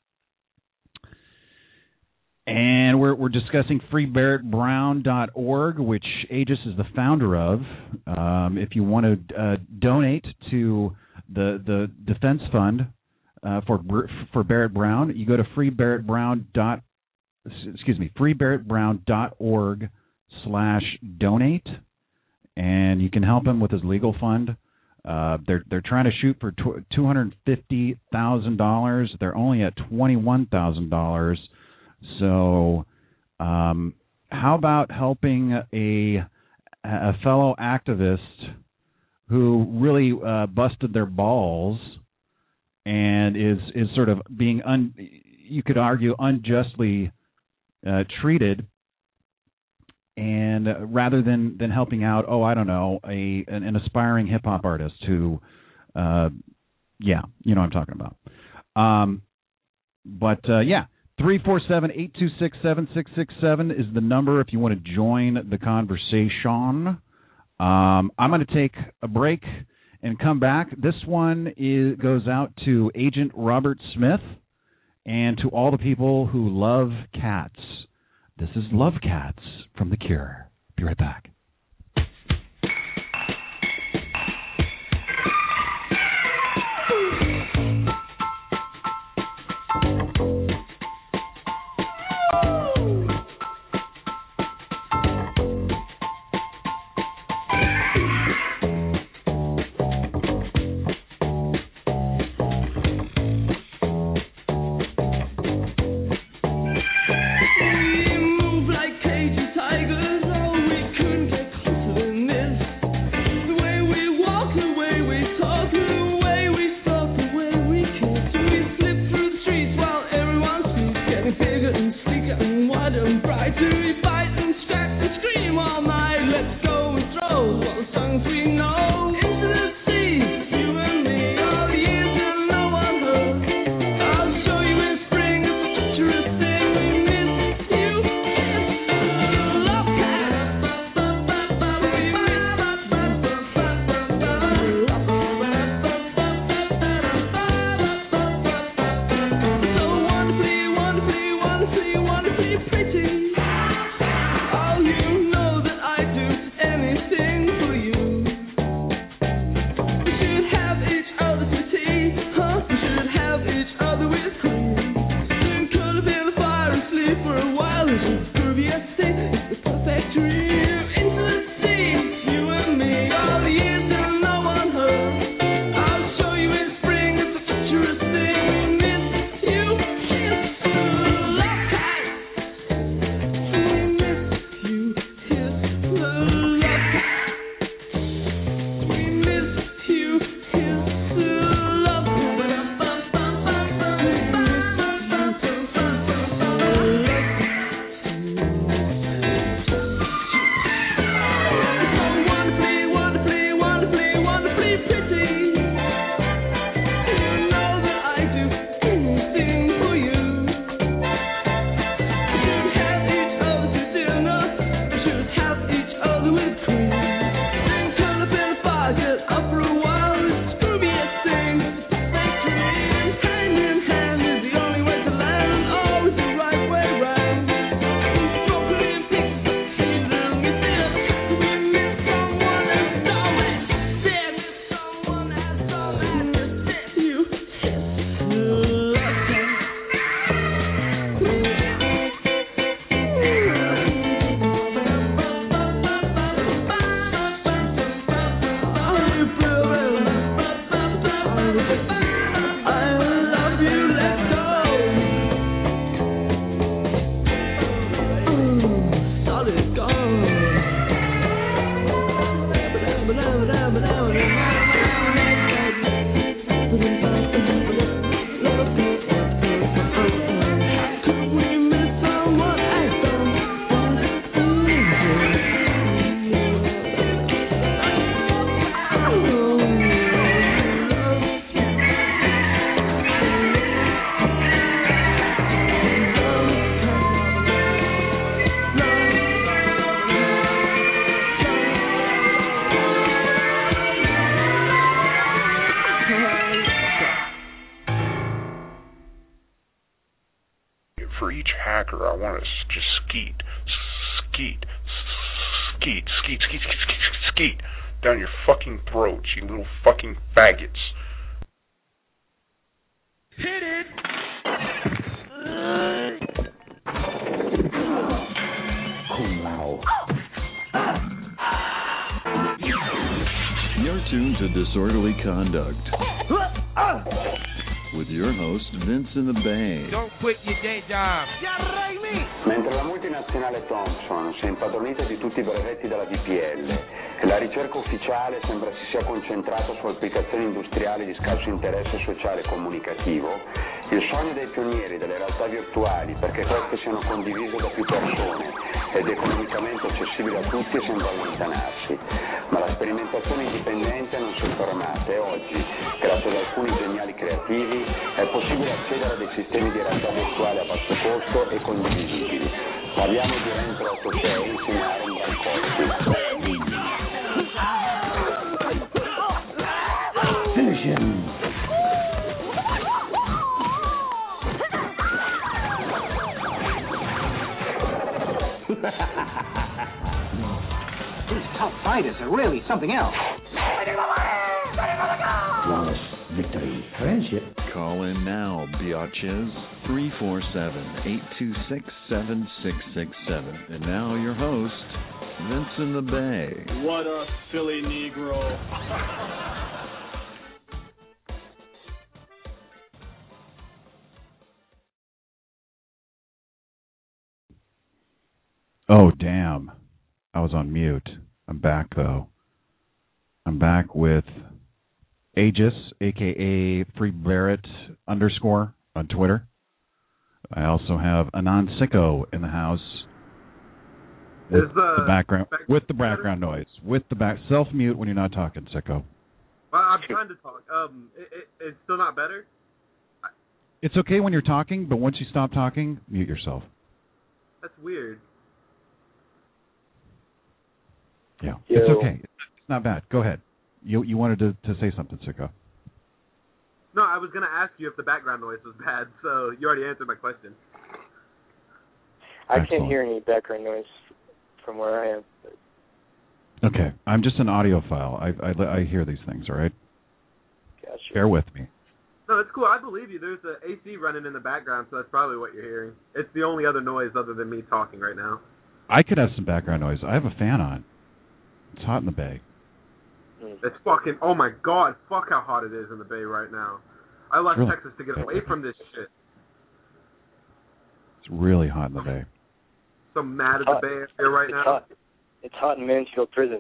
and we're we're discussing free barrett brown dot org, which Aegis is the founder of. Um, if you want to uh, donate to the the defense fund uh, for for Barrett Brown, you go to free barrett brown dot excuse me free barrett brown dot org slash donate, and you can help him with his legal fund. Uh, they're they're trying to shoot for two hundred fifty thousand dollars. They're only at twenty one thousand dollars. So, um, how about helping a a fellow activist who really uh, busted their balls and is is sort of being un, you could argue unjustly uh, treated, and uh, rather than, than helping out, oh I don't know, a an, an aspiring hip hop artist who, uh, yeah, you know what I'm talking about. Um, but uh, yeah. three four seven, eight two six, seven six six seven is the number if you want to join the conversation. Um, I'm going to take a break and come back. This one is, goes out to Agent Robert Smith and to all the people who love cats. This is Love Cats from The Cure. Be right back.
Move like cagey tigers, oh, we couldn't want to just skeet, skeet, skeet, skeet, skeet, skeet, skeet, skeet down your fucking throats, you little fucking faggots.
Hit it!
You're tuned to Disorderly Conduct with your host, Vince in the Bay.
Don't quit your day job.
Mentre la multinazionale Thomson si è impadronita di tutti i brevetti della D P L e la ricerca ufficiale sembra si sia concentrata su applicazioni industriali di scarso interesse sociale e comunicativo, il sogno dei pionieri delle realtà virtuali perché queste siano condivise da più persone ed economicamente accessibili a tutti sembra allontanarsi. Ma la sperimentazione indipendente non si è fermata e oggi, grazie ad alcuni geniali creativi, è possibile accedere a dei sistemi di realtà virtuale a basso costo e condivisibili. Parliamo di Rentro ottocento insegnare in Brancotti. Vision.
These tough fighters are really something else.
Flawless victory. Friendship. Call in now, biatches. three four seven, eight two six, seven six six seven. And now your host, Vince in the Bay.
What a Philly Negro.
Oh, damn. I was on mute. I'm back, though. I'm back with Aegis, a k a. Free Barrett underscore on Twitter. I also have Anon Sicko in the house with the, the background back, with the background noise. With the back self mute when you're not talking, Sicko.
Well, I'm trying to talk. Um, it, it, it's still not better.
It's okay when you're talking, but once you stop talking, mute yourself.
That's weird.
Yeah,
Yo.
It's okay. It's not bad. Go ahead. You you wanted to, to say something, Sicko.
No, I was going to ask you if the background noise was bad, so you already answered my question.
I
Excellent.
can't hear any background noise from where I am.
Okay, I'm just an audiophile. I, I, I hear these things, all right?
Gotcha.
Bear with me.
No, it's cool. I believe you. There's an A C running in the background, so that's probably what you're hearing. It's the only other noise other than me talking right now.
I could have some background noise. I have a fan on. It's hot in the Bay.
It's fucking, oh my god, fuck how hot it is in the Bay right now. I left
really?
Texas to get away from this shit.
It's really hot in the Bay.
So mad
It's
at
hot.
the Bay Area right
it's
now.
Hot. It's hot in Mansfield Prison.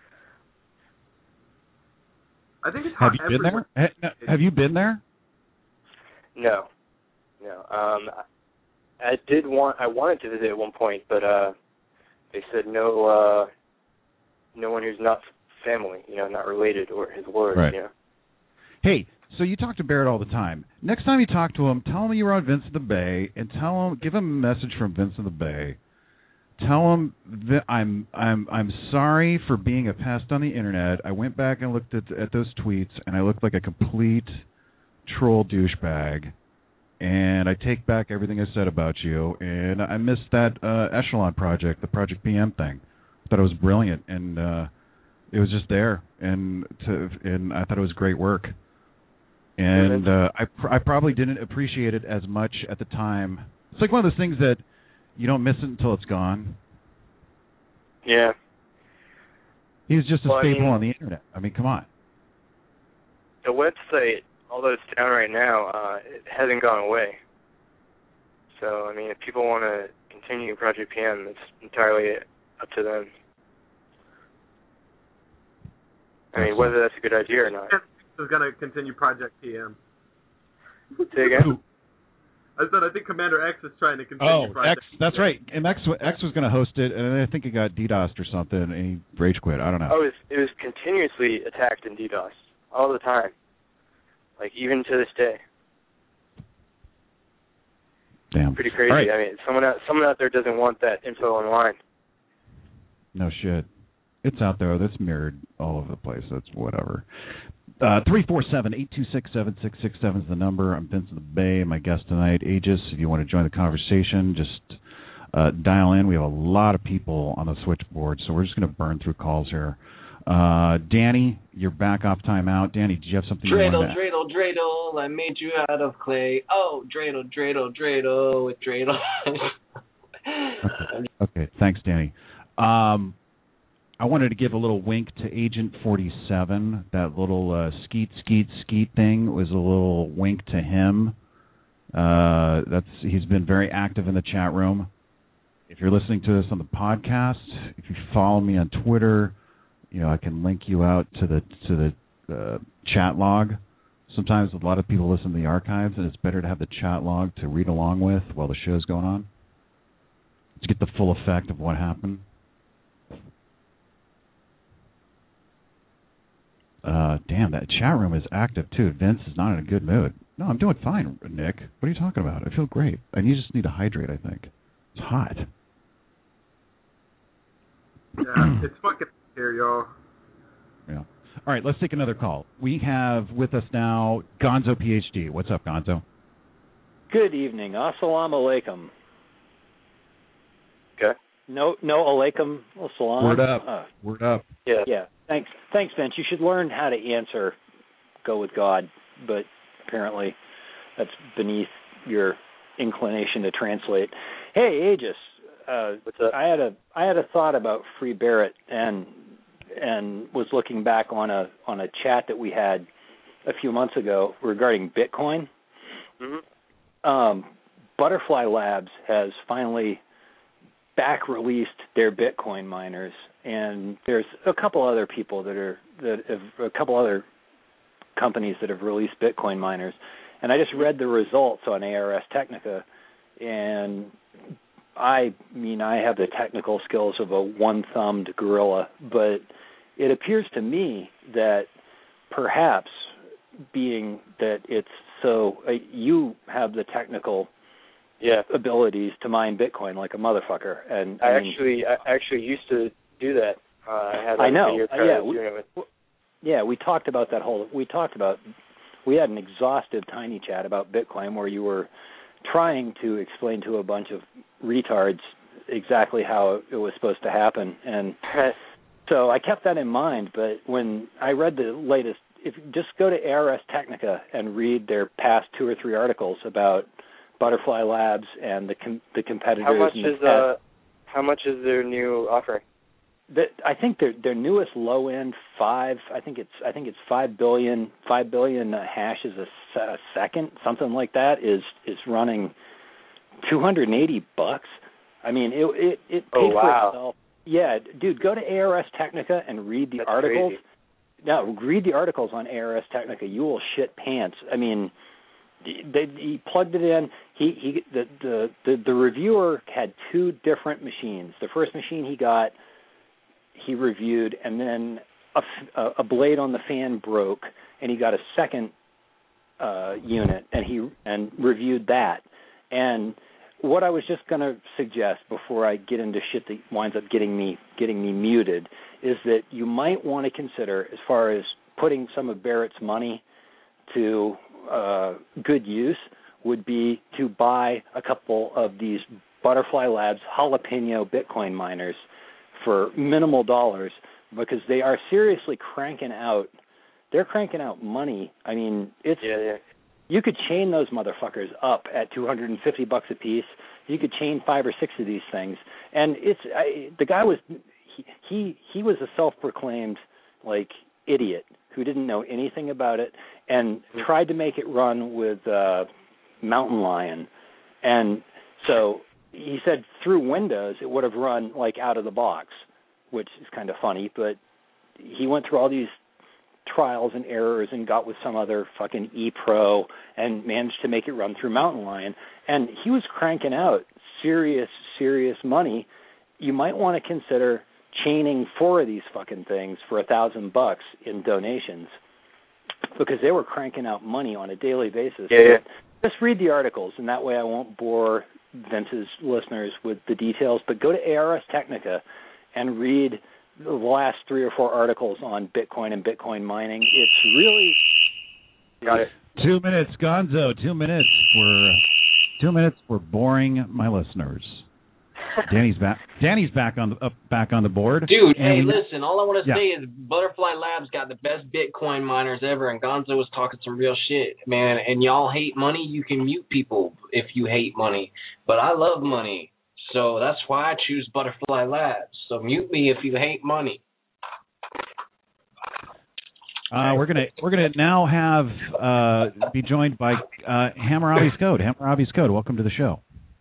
I think it's
Have
hot
you been
everywhere.
there? Ha- Have you been there?
No. No. Um, I did want, I wanted to visit at one point, but uh, they said no, uh, no one who's not family, you know, not related or his word,
Right.
you know.
Hey, so you talk to Barrett all the time. Next time you talk to him, tell him you were on Vince of the Bay, and tell him, give him a message from Vince of the Bay. Tell him that I'm I'm I'm sorry for being a pest on the internet. I went back and looked at at those tweets, and I looked like a complete troll douchebag. And I take back everything I said about you. And I missed that uh, Echelon project, the Project P M thing. I thought it was brilliant, and uh, it was just there, and to, and I thought it was great work. And uh, I pr- I probably didn't appreciate it as much at the time. It's like one of those things that you don't miss it until it's gone.
Yeah.
He was just a
Well, I
staple
mean-
on the internet. I mean, come on.
The website, although it's down right now, uh, it hasn't gone away. So, I mean, if people want to continue Project P M, it's entirely up to them. I mean, whether that's a good idea or not.
Is going to continue Project P M.
Say again?
I said I think Commander X is trying to continue
Oh,
Project
X, that's right. And X, X was going to host it, and I think he got DDoSed or something, and he rage quit. I don't know.
Oh, it was, it was continuously attacked and DDoS all the time, like even to this day.
Damn.
Pretty crazy.
All right.
I mean, someone out, someone out there doesn't want that info online.
No shit. It's out there. That's mirrored all over the place. That's whatever. Uh, three four seven, eight two six, seven six six seven is the number. I'm Vince of the Bay. My guest tonight, Aegis. If you want to join the conversation, just uh, dial in. We have a lot of people on the switchboard, so we're just going to burn through calls here. Uh, Danny, you're back off timeout. Danny, did you have something
Dreidel,
you wanted to
dreidel, dreidel, I made you out of clay. Oh, dreidel, dreidel, dreidel with dreidel.
okay. okay, thanks, Danny. Um, I wanted to give a little wink to Agent forty-seven. That little uh, skeet, skeet, skeet thing was a little wink to him. Uh, that's he's been very active in the chat room. If you're listening to this on the podcast, if you follow me on Twitter, you know I can link you out to the to the uh, chat log. Sometimes a lot of people listen to the archives, and it's better to have the chat log to read along with while the show's going on to get the full effect of what happened. Uh, damn, that chat room is active, too. Vince is not in a good mood. No, I'm doing fine, Nick. What are you talking about? I feel great. And you just need to hydrate, I think. It's hot.
Yeah, it's fucking here, y'all.
Yeah. All right, let's take another call. We have with us now Gonzo PhD. What's up, Gonzo?
Good evening. Assalamu alaikum.
Okay.
No, no alaikum assalam.
Word up.
Uh,
Word up.
Yeah. Yeah. Thanks, thanks, Vince. You should learn how to answer, go with God, but apparently that's beneath your inclination to translate. Hey, Aegis. Uh,
What's up?
I had a I had a thought about Free Barrett and and was looking back on a on a chat that we had a few months ago regarding Bitcoin.
Mm-hmm.
Um, Butterfly Labs has finally back released their Bitcoin miners, and there's a couple other people that are that have a couple other companies that have released Bitcoin miners, and I just read the results on A R S Technica, and I mean I have the technical skills of a one-thumbed gorilla, but it appears to me that perhaps being that it's so uh, you have the technical
yeah.
abilities to mine Bitcoin like a motherfucker, and
I,
I mean,
actually I actually used to do that. Uh, I had like
I know.
a video
Uh,
card
yeah,
I was
we,
doing it with.
yeah, we talked about that whole. We talked about. We had an exhaustive tiny chat about Bitcoin where you were trying to explain to a bunch of retards exactly how it was supposed to happen, and so I kept that in mind. But when I read the latest, if just go to A R S Technica and read their past two or three articles about Butterfly Labs and the com- the competitors.
How much
and the
is uh how much is their new offering?
The, I think their their newest low end five. I think it's I think it's five billion five billion hashes a, a second, something like that. Is is running two hundred and eighty bucks. I mean, it it, it paid
oh, wow.
for itself. Yeah, dude, go to A R S Technica and read the
That's
articles.
Crazy.
No, read the articles on A R S Technica. You will shit pants. I mean. They, he plugged it in. He he the, the the the reviewer had two different machines. The first machine he got, he reviewed, and then a, a blade on the fan broke, and he got a second uh, unit, and he and reviewed that. And what I was just going to suggest before I get into shit that winds up getting me getting me muted is that you might want to consider, as far as putting some of Barrett's money to Uh, good use, would be to buy a couple of these Butterfly Labs jalapeno Bitcoin miners for minimal dollars, because they are seriously cranking out. They're cranking out money. I mean, it's
yeah, yeah.
You could chain those motherfuckers up at two hundred fifty bucks a piece. You could chain five or six of these things, and it's I, the guy was he, he he was a self-proclaimed like idiot who didn't know anything about it and tried to make it run with uh, Mountain Lion. And so he said through Windows it would have run like out of the box, which is kind of funny, but he went through all these trials and errors and got with some other fucking ePro and managed to make it run through Mountain Lion. And he was cranking out serious, serious money. You might want to consider chaining four of these fucking things for a thousand bucks in donations, because they were cranking out money on a daily basis.
Yeah, yeah.
Just read the articles, and that way I won't bore Vince's listeners with the details. But go to A R S Technica and read the last three or four articles on Bitcoin and Bitcoin mining. It's really
got it.
Two minutes, Gonzo. Two minutes for two minutes for boring my listeners. Danny's back. Danny's back on the up, back on the board.
Dude,
And
hey,
we-
listen, all I want to
Yeah.
say is Butterfly Labs got the best Bitcoin miners ever, and Gonzo was talking some real shit, man. And y'all hate money, you can mute people if you hate money. But I love money, so that's why I choose Butterfly Labs. So mute me if you hate money.
Uh, we're gonna we're gonna now have uh, be joined by uh, Hammurabi's Code. Hammurabi's Code, welcome to the show.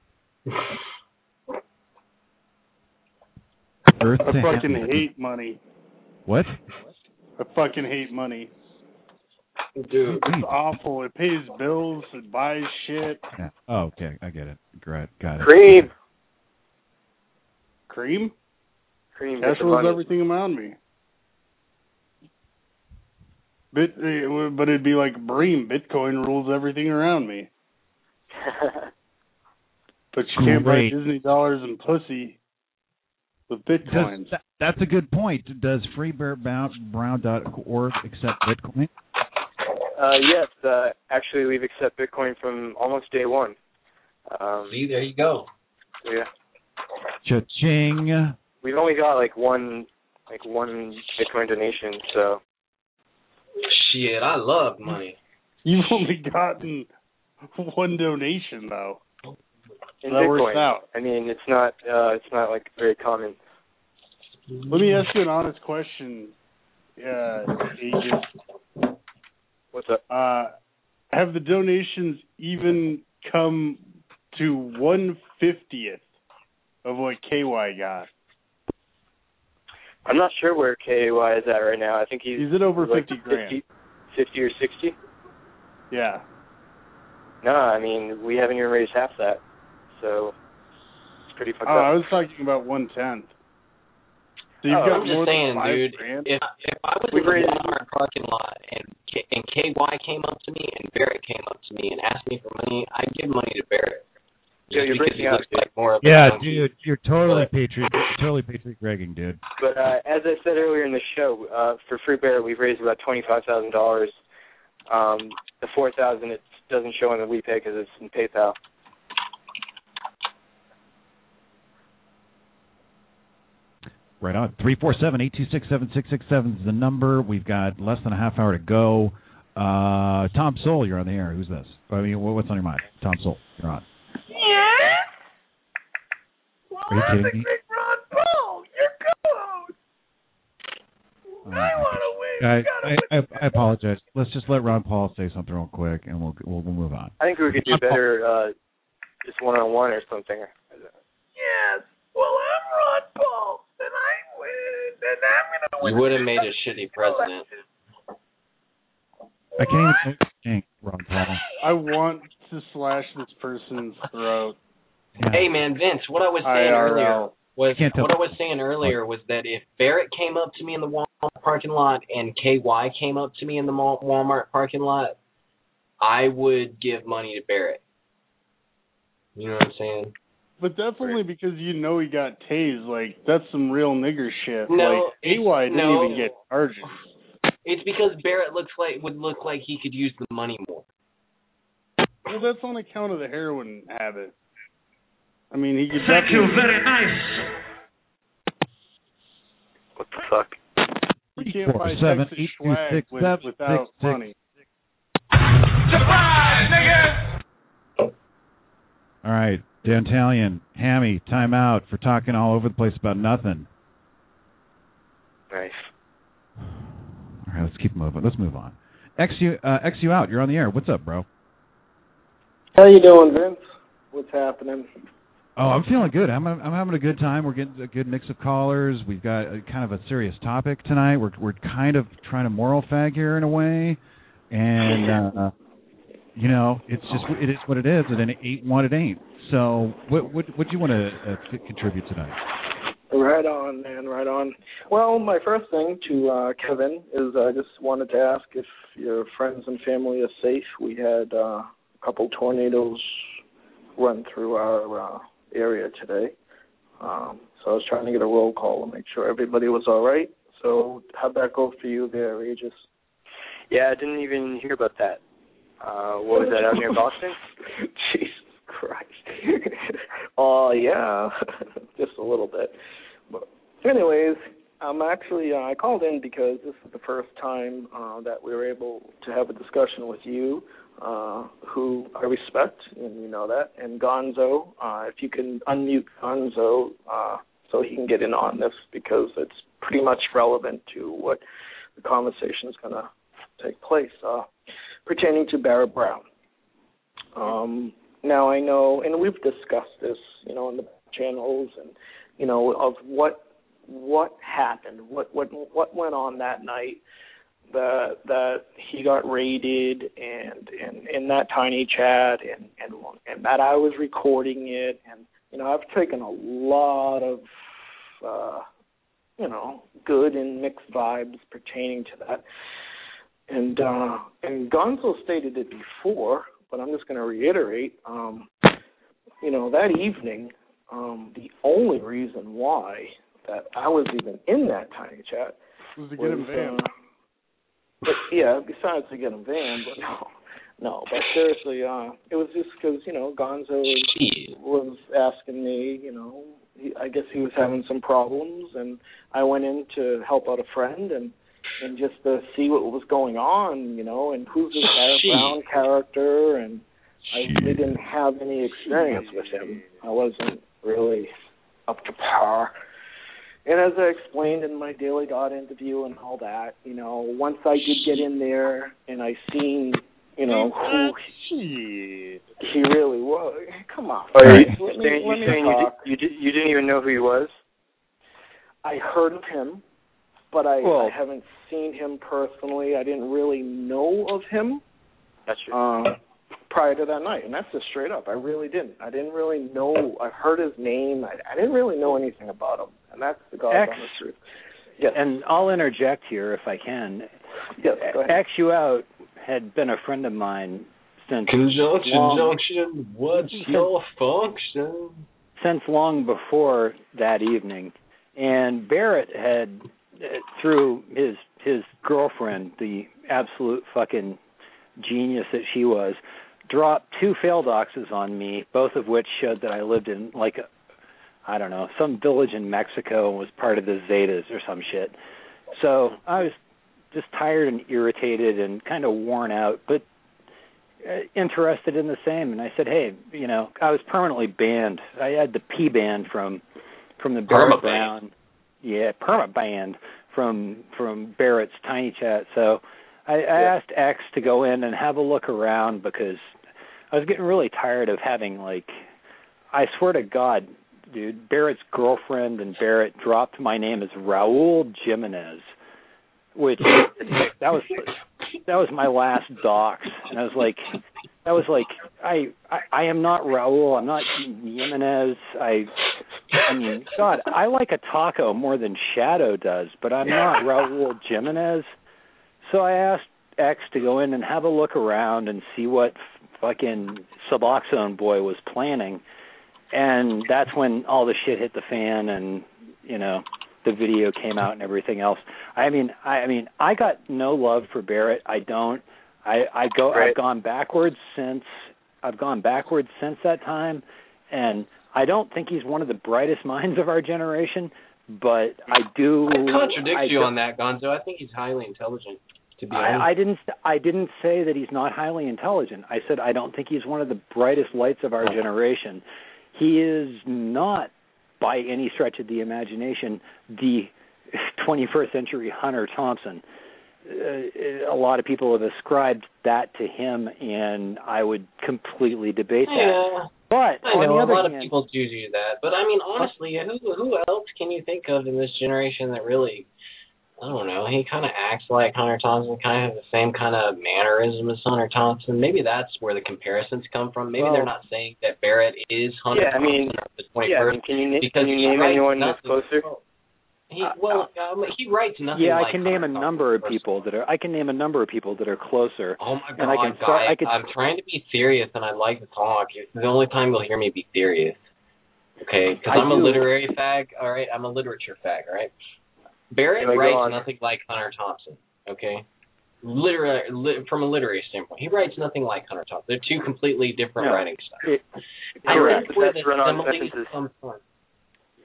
Earth
I
to
fucking
Ham-
hate money.
What?
I fucking hate money.
Dude,
it's awful. It pays bills. It buys shit.
Yeah. Oh, okay, I get it. Great, got it.
Cream.
Cream?
Cream.
Cash
get the
rules
money.
everything around me. Bit, uh, but it'd be like Bream. Bitcoin rules everything around me. But you can't buy
Great.
Disney dollars and pussy with Bitcoin.
Does, that, that's a good point. Does freebear brown dot org accept Bitcoin?
Uh, yes, uh, actually, we've accepted Bitcoin from almost day one. Um,
See, there you go.
Yeah,
Cha-ching.
we've only got like one, like one Bitcoin donation. So
Shit, I love money.
You've only gotten one donation though.
in
That works
Bitcoin,
out.
I mean, it's not, uh, it's not like very common.
Let me ask you an honest question, uh, Agent.
What's up?
Uh, have the donations even come to one fiftieth of what K Y got?
I'm not sure where K A Y is at right now. I think he's
He's at over
like
fifty grand.
fifty, fifty or sixty.
Yeah.
No, I mean, we haven't even raised half that, so it's pretty fucked
Oh, I
up.
was talking about one tenth. So you've
Oh,
got
I'm just
more
saying,
than five
dude,
grand?
if if I was
We
in the
raised-
Walmart parking lot and K, and K Y came up to me and Barrett came up to me and asked me for money, I'd give money to Barrett.
Yeah, you're
because
breaking
he
out,
looks
dude.
like more of a
Yeah,
donkey.
dude, you're totally patriot, totally patriot Gregging, dude.
But uh, as I said earlier in the show, uh, for Free Bear, we've raised about twenty-five thousand dollars. Um, the four thousand dollars it doesn't show on the WePay because it's in PayPal.
Right on. three four seven, eight two six, seven six six seven is the number. We've got less than a half hour to go. Uh, Tom Soul, you're on the air. Who's this? I mean, what's on your mind? Tom Soul, you're on.
Yeah? Well,
Are you
that's
kidding
a
me?
great Ron Paul, your co-host. I want to win.
I,
You gotta
I, I, I apologize. Let's just let Ron Paul say something real quick, and we'll we'll, we'll move on.
I think we could do better uh, just one-on-one or something.
Yes. Well, I'm Ron Paul, and I win, and I'm going to win.
You would have made a shitty president.
I can't even think, Ron Paul.
I want to slash this person's throat.
Hey man, Vince, what I was
I
saying
R L.
earlier was
Can't tell-
what I was saying earlier was that if Barrett came up to me in the Walmart parking lot and K Y came up to me in the Wal- Walmart parking lot, I would give money to Barrett. You know what I'm saying?
But that's only because you know he got tased. Like, that's some real nigger shit.
No,
like, A Y didn't
no.
even get charges.
It's because Barrett looks like would look like he could use the money more.
Well, that's on account of the heroin habit. I mean, he could
Thank you,
definitely...
very nice.
What the fuck?
You can't buy
seven,
Texas
eight, two,
swag
six,
with,
seven,
without
six, six.
money.
Surprise, nigga!
All right, Dantalian, Hammy, time out for talking all over the place about nothing.
Nice.
All right, let's keep moving. Let's move on. X you, uh, X you out. You're on the air. What's up, bro?
How you doing, Vince? What's happening?
Oh, I'm feeling good. I'm I'm having a good time. We're getting a good mix of callers. We've got a, kind of a serious topic tonight. We're we're kind of trying to moral fag here in a way, and uh, you know, it's just it is what it is, and it ain't what it ain't. So, what what what do you want to uh, c- contribute tonight?
Right on, man, right on. Well, my first thing to uh, Kevin is I just wanted to ask if your friends and family are safe. We had uh, a couple tornadoes run through our uh, area today. Um, so I was trying to get a roll call to make sure everybody was all right. So how'd that go for you there, Regis?
Yeah, I didn't even hear about that. Uh, what was that, out near Boston?
Jesus Christ. Oh, yeah. just a little bit. But anyways, I'm actually uh, I called in because this is the first time uh, that we were able to have a discussion with you, uh, who I respect, and you know that, and Gonzo. Uh, if you can unmute Gonzo uh, so he can get in on this, because it's pretty much relevant to what the conversation is going to take place uh, pertaining to Barrett Brown. Um, now I know, and we've discussed this, you know, in the channels, and you know, of what what happened, what what what went on that night that that he got raided, and and in that tiny chat, and and and that I was recording it, and you know, I've taken a lot of uh, you know, good and mixed vibes pertaining to that, and uh, and Gonzo stated it before, but I'm just going to reiterate. Um, you know, that evening, um, the only reason why that I was even in that tiny chat
was to get him banned.
Uh, but yeah, besides to get him banned, but no, no. But seriously, uh, it was just because you know Gonzo was, was asking me, you know, he, I guess he was having some problems, and I went in to help out a friend, and and just to see what was going on, you know, and who's this Barrett Brown character, and I really didn't have any experience with him. I wasn't really up to par. And as I explained in my Daily Dot interview and all that, you know, once I did get in there and I seen, you know, who he, he really was. Come on.
Oh,
let
you,
me,
you're saying,
let me
you're saying you,
talk.
did, you, did, you didn't even know who he was?
I heard of him, but I,
Well,
I haven't seen him personally. I didn't really know of him.
That's true.
Uh, prior to that night, and that's just straight up. I really didn't. I didn't really know. I heard his name. I, I didn't really know anything about him, and that's the God's honest truth. Yes.
And I'll interject here if I can.
Yes, go ahead.
X You Out had been a friend of mine since
Conjunction,
long,
junction, what's your function?
Since long before that evening. And Barrett had, through his his girlfriend, the absolute fucking genius that she was, dropped two failed doxes on me, both of which showed that I lived in, like, a, I don't know, some village in Mexico and was part of the Zetas or some shit. So I was just tired and irritated and kind of worn out, but uh, interested in the same. And I said, hey, you know, I was permanently banned. I had the P ban from from the Barrett Brown. Yeah, perma banned from from Barrett's Tiny Chat. So I, I yeah. asked X to go in and have a look around because I was getting really tired of having, like, I swear to God, dude, Barrett's girlfriend and Barrett dropped my name as Raul Jimenez, which that was that was my last dox, and I was like, that was like, I I, I am not Raul, I'm not Jimenez. I I mean, God, I like a taco more than Shadow does, but I'm not Raul Jimenez. So I asked X to go in and have a look around and see what fucking Suboxone boy was planning, and that's when all the shit hit the fan, and you know, the video came out and everything else. I mean, I, I mean, I got no love for Barrett. I don't. I, I go. Right. I've gone backwards since. I've gone backwards since that time, and I don't think he's one of the brightest minds of our generation. But I do.
I contradict
I
you
do,
on that, Gonzo. I think he's highly intelligent. To be
I,
honest,
I didn't. I didn't say that he's not highly intelligent. I said I don't think he's one of the brightest lights of our generation. He is not, by any stretch of the imagination, the twenty-first century Hunter Thompson. Uh, a lot of people have ascribed that to him, and I would completely debate that.
Yeah,
but
I
on
know
the
a
other
lot
hand,
of people do do that. But I mean, honestly, who who else can you think of in this generation that really? I don't know. He kind of acts like Hunter Thompson, kind of has the same kind of mannerism as Hunter Thompson. Maybe that's where the comparisons come from. Maybe
well,
they're not saying that Barrett is Hunter
yeah, I mean,
Thompson at this point
yeah,
first.
I mean, can you,
because
can you name anyone that's closer?
He, well, um, he writes nothing.
Yeah,
like
I can
Hunter
name a
Thompson
number of people that are. I can name a number of people that are closer.
Oh my God,
and I can
guys!
start, I could,
I'm trying to be serious, and I like to talk. It's the only time you'll hear me be serious. Okay, because I'm
do.
a literary fag. All right, I'm a literature fag. All right. Barrett writes nothing like Hunter Thompson, okay? Literary, li- from a literary standpoint, he writes nothing like Hunter Thompson. They're two completely different
no,
writing styles.
It,
I
correct,
think where the
run-on
similarities
sentences.
come from.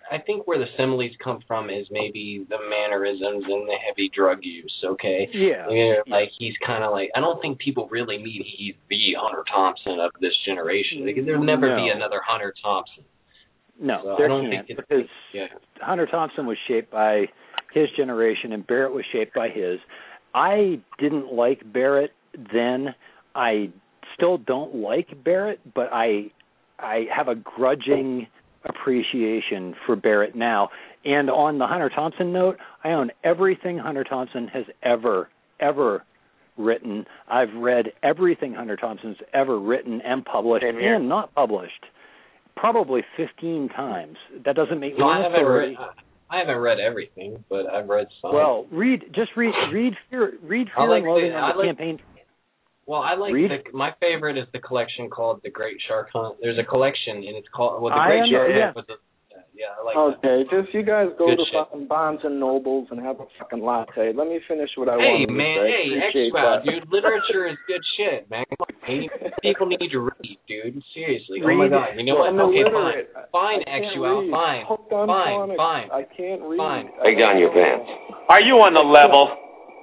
I think where the similes come from is maybe the mannerisms and the heavy drug use. Okay.
Yeah.
You know, like he's kind of like I don't think people really need he's the Hunter Thompson of this generation. Like, there'll never
No.
be another Hunter Thompson.
No,
So
there
I don't
can't
think it's,
because
yeah.
Hunter Thompson was shaped by his generation and Barrett was shaped by his. I didn't like Barrett then. I still don't like Barrett, but I I have a grudging appreciation for Barrett now. And on the Hunter Thompson note, I own everything Hunter Thompson has ever, ever written. I've read everything Hunter Thompson's ever written and published and not published. Probably fifteen times. That doesn't make
No,
me
I
an
haven't
authority.
read. I haven't read everything, but I've read some.
Well, read just read read Fear read
I
Fear
like
and Loathing
the-
on
I
the
like-
campaign.
Well, I like
Read?
the, my favorite is the collection called The Great Shark Hunt. There's a collection, and it's called well, The
I
Great
am-
Shark
yeah.
Hunt. With the, yeah, I like that.
Okay, just you guys go
Good
to
shit.
fucking Barnes and Nobles and have a fucking latte. Let me finish what I
Hey
wanted
man,
to say.
hey,
Appreciate
X-Wow,
that.
dude. Literature is good shit, man. Come on, man. People need to read, dude. Seriously. Oh my
Read.
god. You know
I'm
what? Okay,
illiterate.
fine. Fine,
I can't
X-Wow.
read.
Fine.
Hooked on
Fine.
phonics.
Fine.
I can't read.
Fine.
Take down your pants.
Are you on the level?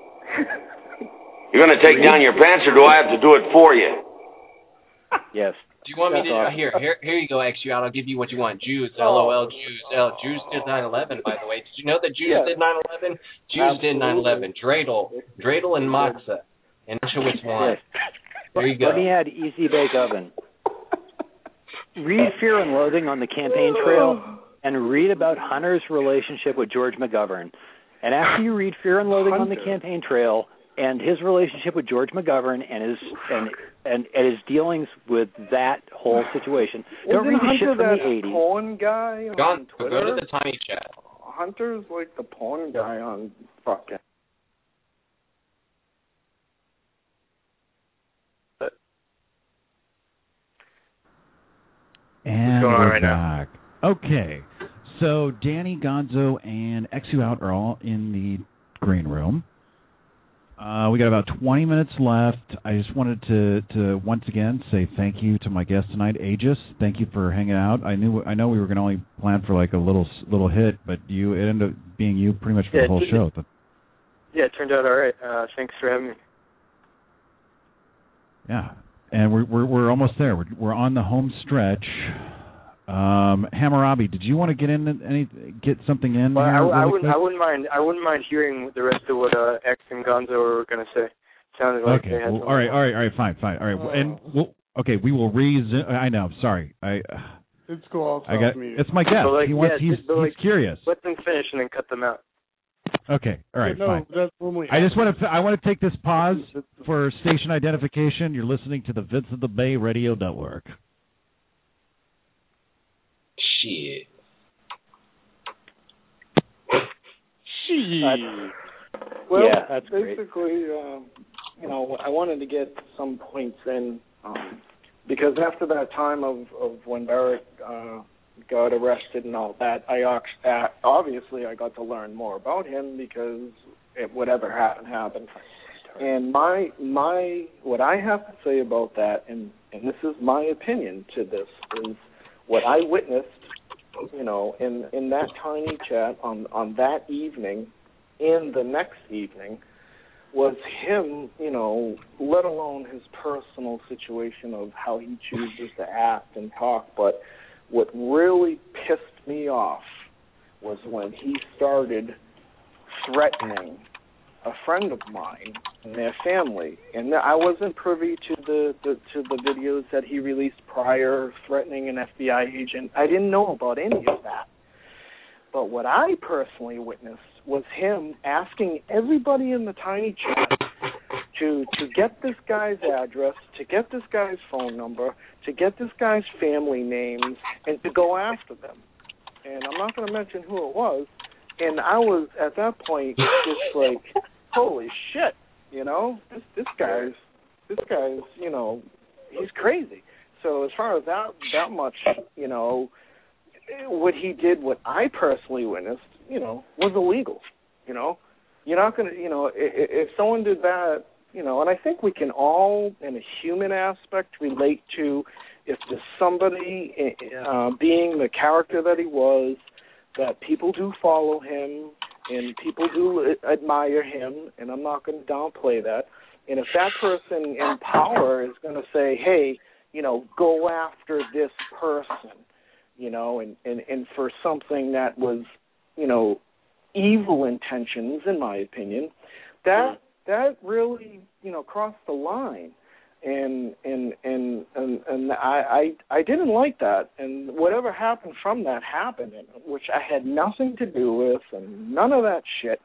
You're going to take down your pants, or do I have to do it for you?
Yes.
Do you want me
That's
to
awesome.
here? Here, here you go, X-Wow. I'll give you what you want. Jews, LOL, Jews, L. Jews did nine eleven, by the way. Did you know that Jews
Yes.
did nine eleven? Jews did
Absolutely.
nine eleven. Dreidel, Dreidel and Moxa, and Auschwitz won. There you go.
Let me add Easy Bake Oven. Read Fear and Loathing on the campaign trail and read about Hunter's relationship with George McGovern. And after you read Fear and Loathing on the
Hunter.
campaign trail and his relationship with George McGovern and his and and, and his dealings with that whole situation, don't
Isn't
read the shit
Hunter
from
that
the eighties.
porn guy on
John,
Twitter?
go to the tiny chat.
Hunter's like the porn guy on fucking.
And
going on
we're
right now?
back. Okay. So Danny, Gonzo, and Exu Out are all in the green room. Uh, we got about twenty minutes left. I just wanted to, to once again say thank you to my guest tonight, Aegis. Thank you for hanging out. I knew I know we were going to only plan for like a little little hit, but you it ended up being you pretty much for
Yeah,
the whole
it-
show.
Yeah, it turned out all right. Uh, thanks for having me.
Yeah, and we're we're we're almost there. We're we're on the home stretch. Um, Hammurabi, did you want to get in any get something in?
Well,
here
I, I
really
wouldn't.
quick?
I wouldn't mind. I wouldn't mind hearing the rest of what uh, X and Gonzo were going to say. Sounded like
Okay.
they had
Well,
something.
all right. All right. All right. Fine. Fine. All right.
Oh.
And we'll, okay, we will resume. I know. Sorry. I.
It's cool. I'll
I got.
stop me.
It's my guest.
But like,
he wants.
yeah,
he's
but like,
he's curious.
Let them finish and then cut them out.
Okay. All right.
no,
Fine.
that's normally
I just want to. I want to take this pause for station identification. You're listening to the Vincent the Bay Radio Network.
Shit.
Shit.
Well,
Yeah, that's great.
basically, um, you know, I wanted to get some points in um, because after that time of, of when Barrett uh, got arrested and all that, I ox- uh, obviously I got to learn more about him because it, whatever happened happened. And my my what I have to say about that, and and this is my opinion to this, is what I witnessed, you know, in in that tiny chat on on that evening, and the next evening, was him, you know, let alone his personal situation of how he chooses to act and talk, but what really pissed me off was when he started threatening a friend of mine and their family, and I wasn't privy to the, the to the videos that he released prior threatening an F B I agent. I didn't know about any of that. But what I personally witnessed was him asking everybody in the tiny chat to to get this guy's address, to get this guy's phone number, to get this guy's family names, and to go after them. And I'm not going to mention who it was. And I was, at that point, just like, holy shit, you know? This this guy's, this guy's, you know, he's crazy. So as far as that that much, you know, what he did, what I personally witnessed, you know, was illegal, you know? You're not going to, you know, if, if someone did that, you know, and I think we can all, in a human aspect, relate to if there's somebody uh, being the character that he was, that people do follow him and people do admire him, and I'm not going to downplay that. And if that person in power is going to say, hey, you know, go after this person, you know, and, and, and for something that was, you know, evil intentions, in my opinion, that that really, you know, crossed the line. And and and and, and I, I I didn't like that, and whatever happened from that happened, which I had nothing to do with, and none of that shit.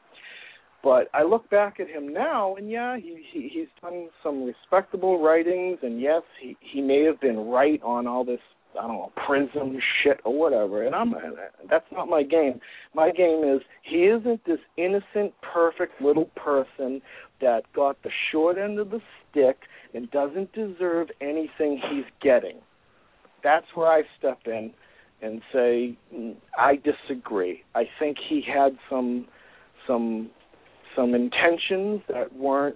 But I look back at him now, and yeah, he, he he's done some respectable writings, and yes, he he may have been right on all this, I don't know, prism shit or whatever. And I'm that's not my game. My game is he isn't this innocent, perfect little person that got the short end of the stick and doesn't deserve anything he's getting. That's where I step in and say, I disagree. I think he had some some some intentions that weren't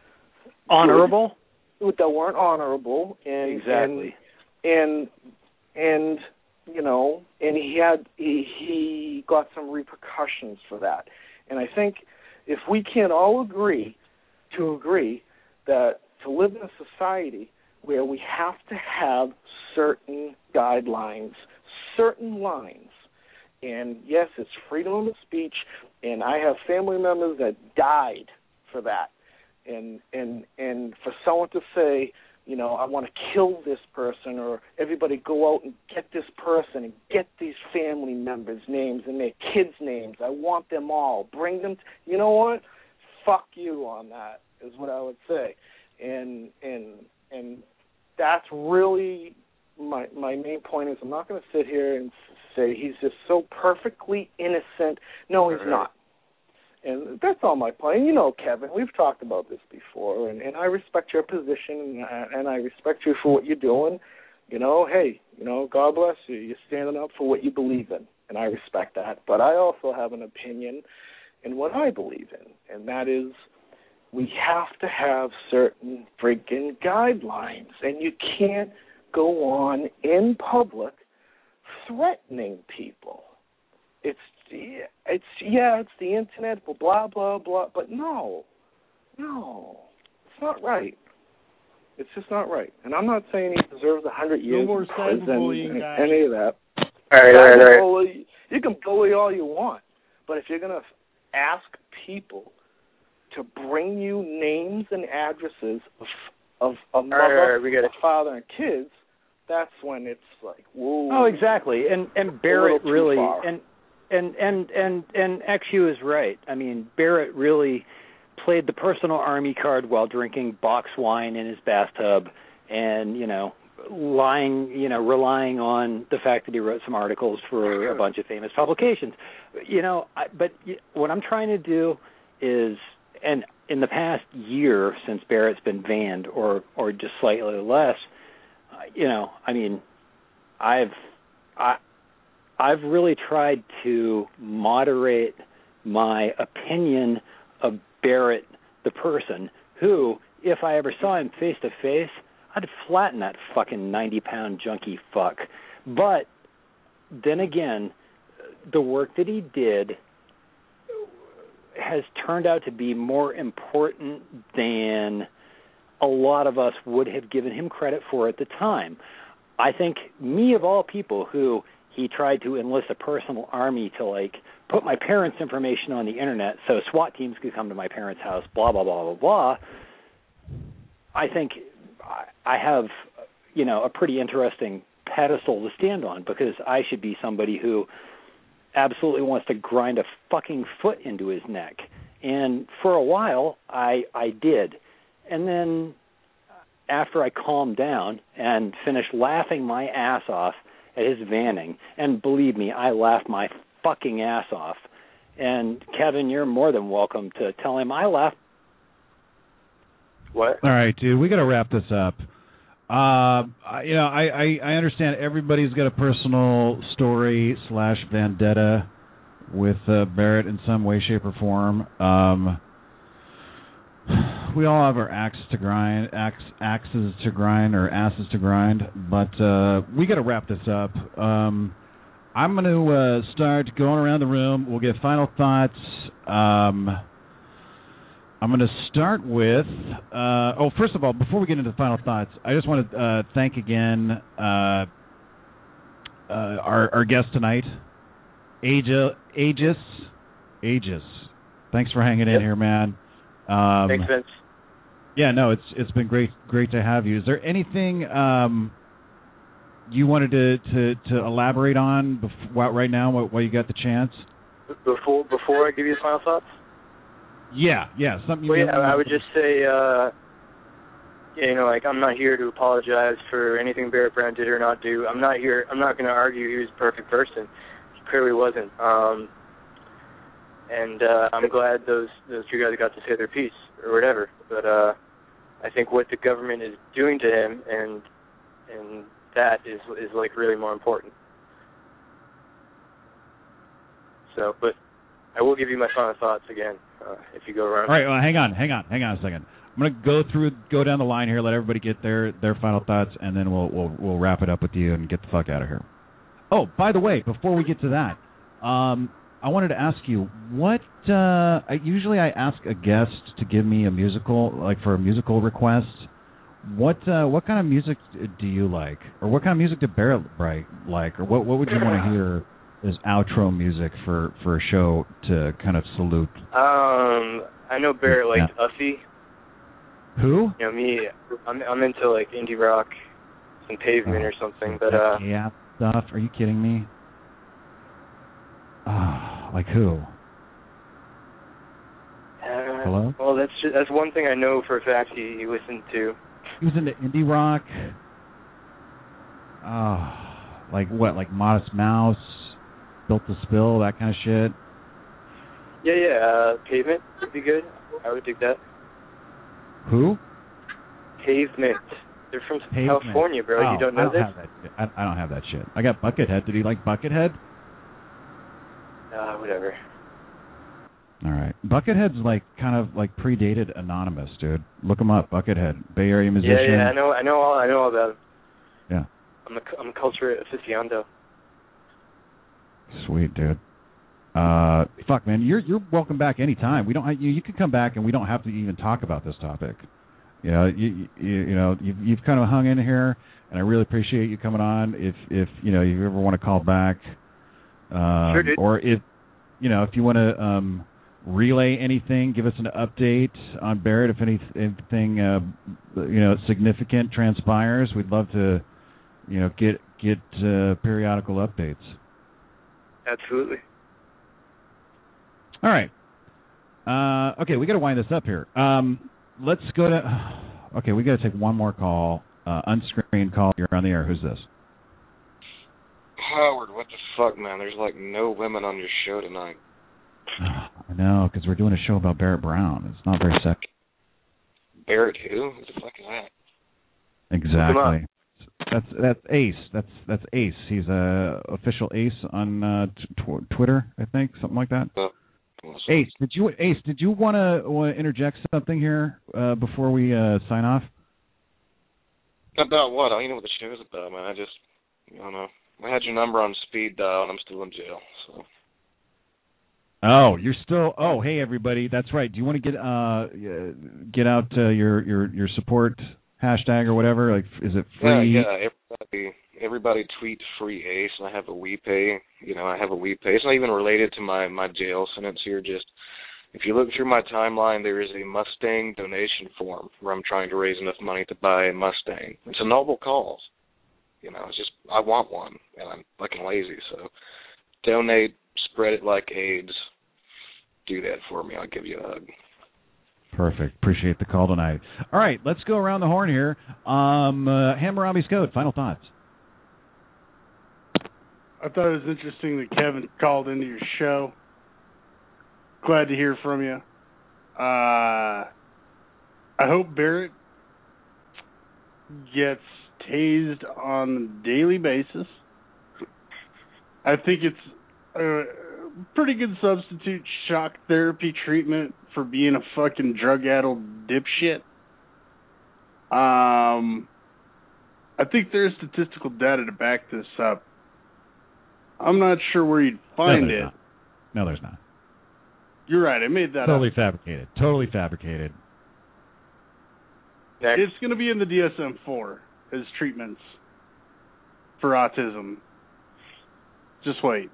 honorable.
Good, that weren't honorable, and
exactly,
and and, and you know, and he had he, he got some repercussions for that. And I think if we can't all agree to agree that to live in a society where we have to have certain guidelines, certain lines, and yes, it's freedom of speech, and I have family members that died for that, and and and for someone to say, you know, I want to kill this person, or everybody go out and get this person and get these family members' names and their kids' names. I want them all. Bring them. To, you know what? Fuck you on that is what I would say, and and and that's really my my main point. Is I'm not going to sit here and say he's just so perfectly innocent. No, he's not. And that's all my point. And you know, Kevin, we've talked about this before, and, and I respect your position, and I, and I respect you for what you're doing. You know, hey, you know, God bless you. You're standing up for what you believe in, and I respect that. But I also have an opinion in what I believe in, and that is we have to have certain freaking guidelines, and you can't go on in public threatening people. It's it's yeah, it's the internet, blah blah blah. But no, no, it's not right. It's just not right. And I'm not saying he deserves a hundred years
no more
in prison,
cyberbullying, guys.
any of that.
All right, all right, all right.
Bully, you can bully all you want, but if you're gonna ask people to bring you names and addresses of of, of mother,
all right, all right, we get it.
father, and kids, that's when it's like, whoa.
Oh, exactly. And and Barrett really and. And and and and X U is right. I mean, Barrett really played the personal army card while drinking box wine in his bathtub, and you know, lying, you know, relying on the fact that he wrote some articles for a bunch of famous publications. You know, I, but what I'm trying to do is, and in the past year since Barrett's been banned, or or just slightly less, uh, you know, I mean, I've I. I've really tried to moderate my opinion of Barrett the person, who, if I ever saw him face to face, I'd flatten that fucking ninety-pound junkie fuck. But then again, the work that he did has turned out to be more important than a lot of us would have given him credit for at the time. I think me, of all people, who he tried to enlist a personal army to, like, put my parents' information on the internet so SWAT teams could come to my parents' house, blah, blah, blah, blah, blah. I think I have, you know, a pretty interesting pedestal to stand on, because I should be somebody who absolutely wants to grind a fucking foot into his neck. And for a while, I I did. And then after I calmed down and finished laughing my ass off at his vanning, and believe me, I laughed my fucking ass off. And Kevin, you're more than welcome to tell him I laughed.
What?
All right, dude, we got to wrap this up. Uh, you know, I, I, I understand everybody's got a personal story slash vendetta with uh, Barrett in some way, shape, or form. Um, we all have our axes to grind, axe, axes to grind, or asses to grind, but uh, we got to wrap this up. Um, I'm going to uh, start going around the room. We'll get final thoughts. Um, I'm going to start with, uh, oh, first of all, before we get into the final thoughts, I just want to uh, thank again uh, uh, our, our guest tonight, Aegis. Aegis. Aegis. Thanks for hanging
yep.
in here, man. Um,
Thanks, Vince.
Yeah, no, it's it's been great great to have you. Is there anything um, you wanted to, to, to elaborate on before, right now while, while you got the chance?
Before before I give you the final thoughts?
Yeah, yeah. Something.
Well,
you
yeah, I would just say, uh, yeah, you know, like I'm not here to apologize for anything Barrett Brown did or not do. I'm not here. I'm not going to argue he was a perfect person. He clearly wasn't. Um, and uh, I'm glad those those two guys got to say their piece or whatever. But uh, I think what the government is doing to him and and that is is like really more important. So, but I will give you my final thoughts again uh, if you go around.
All right, well, hang on, hang on, hang on a second. I'm going to go through, go down the line here, let everybody get their, their final thoughts, and then we'll we'll we'll wrap it up with you and get the fuck out of here. Oh, by the way, before we get to that, um, I wanted to ask you what. Uh, I, usually, I ask a guest to give me a musical, like for a musical request. What uh, what kind of music do you like, or what kind of music did Barrett Bright like, or what what would you want to hear as outro music for, for a show to kind of salute?
Um, I know Barrett liked
yeah.
Uffy.
Who?
You know me, I'm I'm into like indie rock, some Pavement
oh,
or something. But uh,
yeah, stuff. Are you kidding me? Oh, like who?
Uh,
Hello?
Well, that's just, that's one thing I know for a fact he, he listened to.
He was into indie rock. Oh, like what? Like Modest Mouse, Built to Spill, that kind of shit.
Yeah, yeah. Uh, Pavement would be good. I would dig that.
Who?
Pavement. They're from
Pavement.
California, bro.
Oh,
you don't know
I don't
this?
Have that shit. I, I don't have that shit. I got Buckethead. Did he like Buckethead?
Uh, whatever.
All right. Buckethead's like kind of like predated Anonymous, dude. Look him up, Buckethead, Bay Area musician.
Yeah, yeah. I know. I know all. I know all about him.
Yeah.
I'm a I'm a culture aficionado.
Sweet, dude. Uh, fuck, man, you're you're welcome back anytime. We don't you you can come back and we don't have to even talk about this topic. You know, you you, you know you've you've kind of hung in here, and I really appreciate you coming on. If if you know you ever want to call back, um,
sure, dude.
Or if you know if you want to um, relay anything, give us an update on Barrett. If any, anything uh, you know significant transpires, we'd love to you know get get uh, periodical updates.
Absolutely.
All right. Uh, okay, we got to wind this up here. Um, let's go to. Okay, we got to take one more call. Uh, unscreened call. You're on the air. Who's this?
Howard, what the fuck, man? There's like no women on your show tonight.
I know, because we're doing a show about Barrett Brown. It's not very sexy.
Barrett who? Who the fuck is that?
Exactly. That's that's Ace. That's that's Ace. He's a official Ace on uh, tw- Twitter, I think, something like that.
Uh,
Ace, did you Ace? Did you want to interject something here uh, before we uh, sign off?
About what? I don't even know what the show's about, man. I just, I don't know. I had your number on speed dial, and I'm still in jail. So.
Oh, you're still. Oh, hey everybody. That's right. Do you want to get uh get out uh, your your your support hashtag or whatever? Like, is it free?
Yeah, yeah. Everybody, everybody tweet free Ace. I have a WePay. You know, I have a WePay. It's not even related to my my jail sentence here. Just if you look through my timeline, there is a Mustang donation form where I'm trying to raise enough money to buy a Mustang. It's a noble cause. You know, it's just I want one, and I'm fucking lazy. So donate, spread it like AIDS. Do that for me. I'll give you a hug.
Perfect. Appreciate the call tonight. All right, let's go around the horn here. Um, uh, Hammurabi's Code, final thoughts.
I thought it was interesting that Kevin called into your show. Glad to hear from you. Uh, I hope Barrett gets tased on a daily basis. I think it's a pretty good substitute shock therapy treatment for being a fucking drug-addled dipshit. Um, I think there's statistical data to back this up. I'm not sure where you'd find
no,
it.
Not. No, there's not.
You're right. I made that
totally
up.
fabricated. Totally fabricated.
Next.
It's going to be in the D S M four as treatments for autism. Just wait.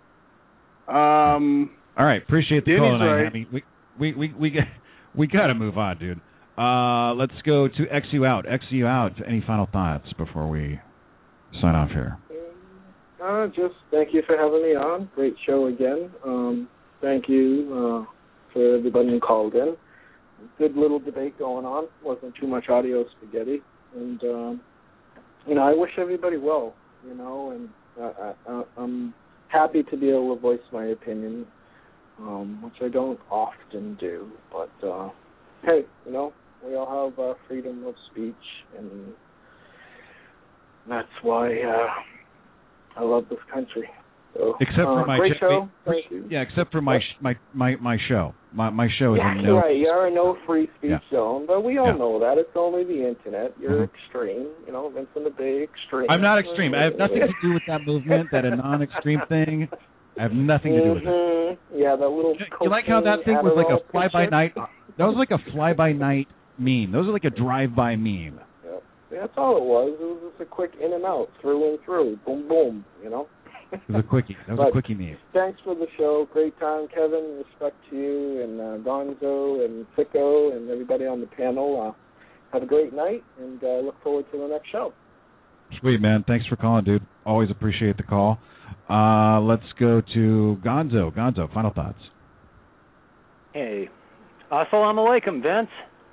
Um.
All right. Appreciate the
Danny's
call tonight,
right.
Hammy. We we we we got we got to move on, dude. Uh, let's go to X U out. X U out. Any final thoughts before we sign off here?
Uh, just thank you for having me on. Great show again. Um, thank you uh, for everybody who called in. Good little debate going on. Wasn't too much audio spaghetti. And, um, you know, I wish everybody well, you know, and I, I, I'm happy to be able to voice my opinion, um, which I don't often do. But, uh, hey, you know, we all have uh, freedom of speech, and that's why uh, I love this country. So,
except for
uh,
my
great
sh-
show.
Thank
you.
Yeah, except for my sh- my my my show. My my show is
Yeah,
in no.
right. You're a no free speech
Yeah.
zone, but we all
Yeah.
know that it's only the internet. You're
Mhm.
extreme, you know. Vincent the Big extreme.
I'm not extreme. I have nothing to do with that movement, that a non-extreme thing. I have nothing to do with it.
Mm-hmm. Yeah, that little.
You like how that thing was like a
Adderall
fly-by-night?
picture?
That was like a fly-by-night meme. Those are like a drive-by meme.
Yep. That's all it was. It was just a quick in and out, through and through, boom, boom. You know.
It was a quickie. That was
But
a quickie meme.
Thanks for the show. Great time, Kevin. Respect to you and uh, Gonzo and Sicko and everybody on the panel. Uh, have a great night, and uh, look forward to the next show.
Sweet, man. Thanks for calling, dude. Always appreciate the call. Uh, let's go to Gonzo. Gonzo, final thoughts.
Hey. Assalamu alaikum, Vince.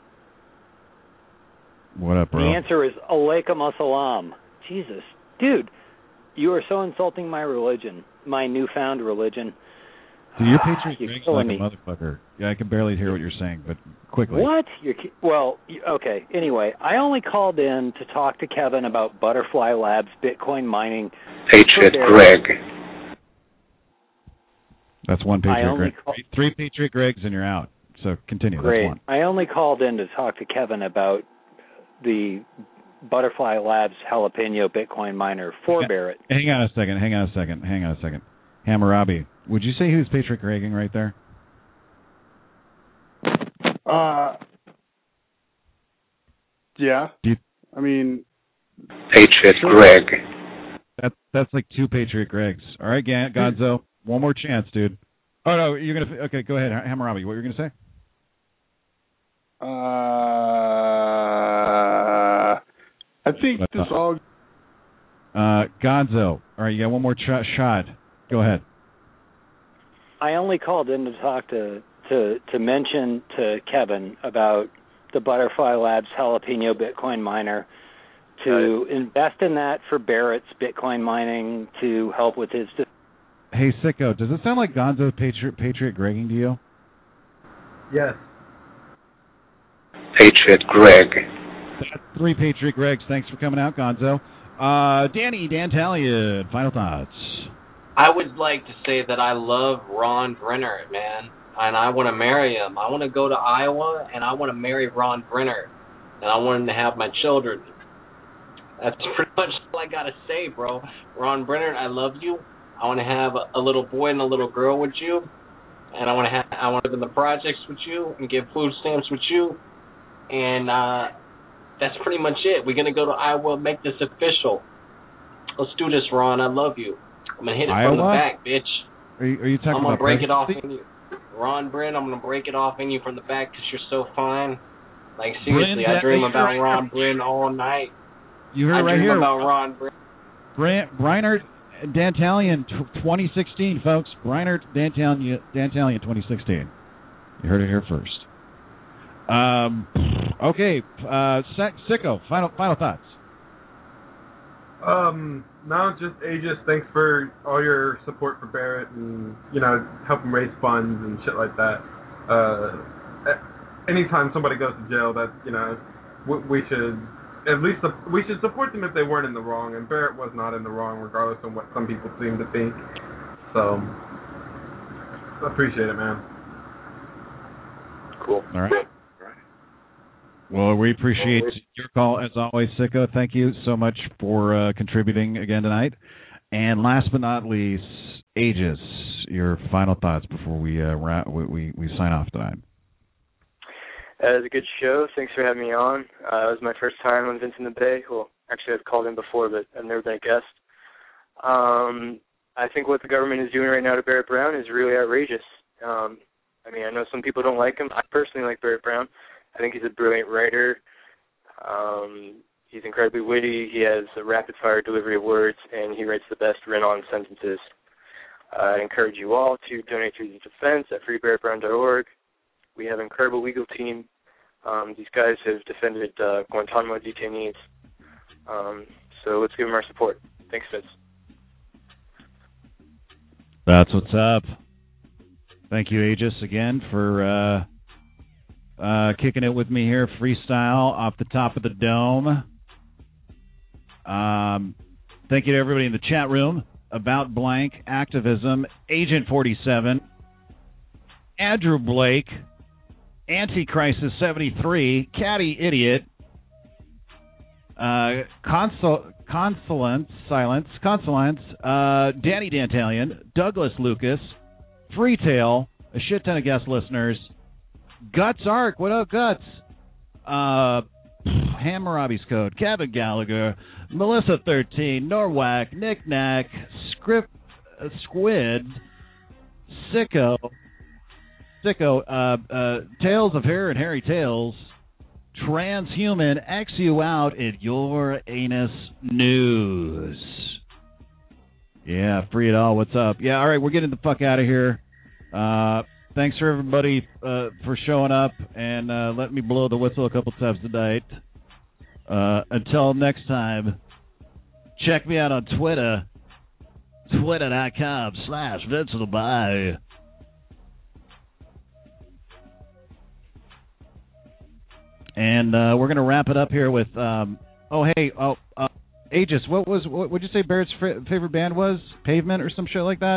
What up, bro?
The answer is alaikum assalam. Jesus. Dude, you are so insulting my religion, my newfound religion.
Dude, your Patriot
You're
Greg's
killing
like
me.
a motherfucker. Yeah, I can barely hear what you're saying, but quickly.
What? You're ki- well, you- okay. Anyway, I only called in to talk to Kevin about Butterfly Labs, Bitcoin mining.
Patriot
for
Greg.
That's one
I
Patriot
only
Greg.
call-
Three Patriot Gregs and you're out. So continue.
Great.
That's one.
I only called in to talk to Kevin about the Butterfly Labs jalapeno Bitcoin miner for
Yeah.
Barrett.
Hang on a second. Hang on a second. Hang on a second. Hammurabi, would you say he was Patriot Gregging right there?
Uh, yeah.
Do you,
I mean,
Patriot Greg.
that, that's like two Patriot Gregs. All right, Gan- Gonzo, one more chance, dude. Oh, no, you're going to... Okay, go ahead, Hammurabi. What were you going to say?
uh, I think
What
this
the-
all.
Uh, Gonzo. All right, you got one more ch- shot. Go ahead.
I only called in to talk to, to, to mention to Kevin about the Butterfly Labs jalapeno Bitcoin miner, to invest in that for Barrett's Bitcoin mining, to help with his...
Hey, Sicko, does it sound like Gonzo Patriot, Patriot Gregging to you?
Yes.
Patriot Greg.
That's three Patriot Gregs. Thanks for coming out, Gonzo. Uh, Danny, Dan Talion, final thoughts.
I would like to say that I love Ron Brenner, man, and I want to marry him. I want to go to Iowa, and I want to marry Ron Brenner, and I want him to have my children. That's pretty much all I got to say, bro. Ron Brenner, I love you. I want to have a, a little boy and a little girl with you, and I want to have I want to live in the projects with you and get food stamps with you, and uh, that's pretty much it. We're gonna go to Iowa, and make this official. Let's do this, Ron. I love you. I'm gonna hit it from the
Iowa?
back, bitch.
Are you, are you talking
I'm gonna
about
break it off
presidency?
in you, Ron Brenner. I'm gonna break it off in you from the back because you're so fine. Like seriously,
Bryn,
I dream
that-
about
right
Ron
here.
Brenner all night.
You heard
I
it right
dream
here.
about Ron Brenner.
Bran- Breinert Dantalion t- twenty sixteen, folks. Breinert Dantalion, Dantalion twenty sixteen. You heard it here first. Um, okay, uh, Sicko, final final thoughts.
Um, no, just Aegis, thanks for all your support for Barrett and, you know, helping raise funds and shit like that. Uh, anytime somebody goes to jail, that, you know, we, we should at least, we should support them if they weren't in the wrong, and Barrett was not in the wrong, regardless of what some people seem to think. So, I appreciate it, man.
Cool.
All right. Well, we appreciate your call as always, Sicko. Thank you so much for uh, contributing again tonight. And last but not least, Aegis, your final thoughts before we uh, ra- we, we we sign off tonight.
Uh, it was a good show. Thanks for having me on. Uh, it was my first time on Vince in the Bay. Well, actually, I've called in before, but I've never been a guest. Um, I think what the government is doing right now to Barrett Brown is really outrageous. Um, I mean, I know some people don't like him. I personally like Barrett Brown. I think he's a brilliant writer. Um, he's incredibly witty. He has a rapid-fire delivery of words, and he writes the best run-on sentences. Uh, I encourage you all to donate to the defense at free barrett brown dot org. We have an incredible legal team. Um, these guys have defended uh, Guantanamo detainees. Um, so let's give them our support. Thanks, Vince.
That's what's up. Thank you, Aegis, again, for uh, uh, kicking it with me here, freestyle off the top of the dome. Um, thank you to everybody in the chat room. About Blank, Activism, Agent forty-seven, Andrew Blake, Anticrisis seventy-three, Caddy Idiot, uh, Consul, Consulance, Silence, Consulance, uh, Danny Dantalian, Douglas Lucas, Freetail, a shit ton of guest listeners, Guts Arc, what up, Guts? Uh, Hammurabi's Code, Kevin Gallagher, Melissa thirteen, Norwalk, Nick Knack, Script, uh, Squid, Sicko, Sicko, uh, uh, Tales of Hair and Hairy Tales, Transhuman, X you out in your anus news. Yeah, free it all. What's up? Yeah, all right, we're getting the fuck out of here. Uh, thanks for everybody uh, for showing up and uh, letting me blow the whistle a couple times tonight. Uh, until next time, check me out on Twitter, twitter.com slash Vince in the Bay. And uh, we're going to wrap it up here with, um, oh, hey, oh, uh, Aegis, what was, what would you say Barrett's f- favorite band was? Pavement or some shit like that?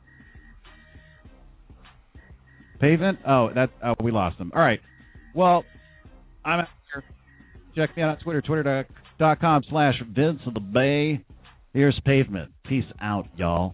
Pavement? Oh, that, oh, we lost them. All right. Well, I'm out here. Check me out on Twitter, twitter.com slash Vince of the Bay. Here's Pavement. Peace out, y'all.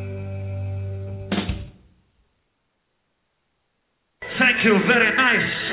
Thank you, very nice.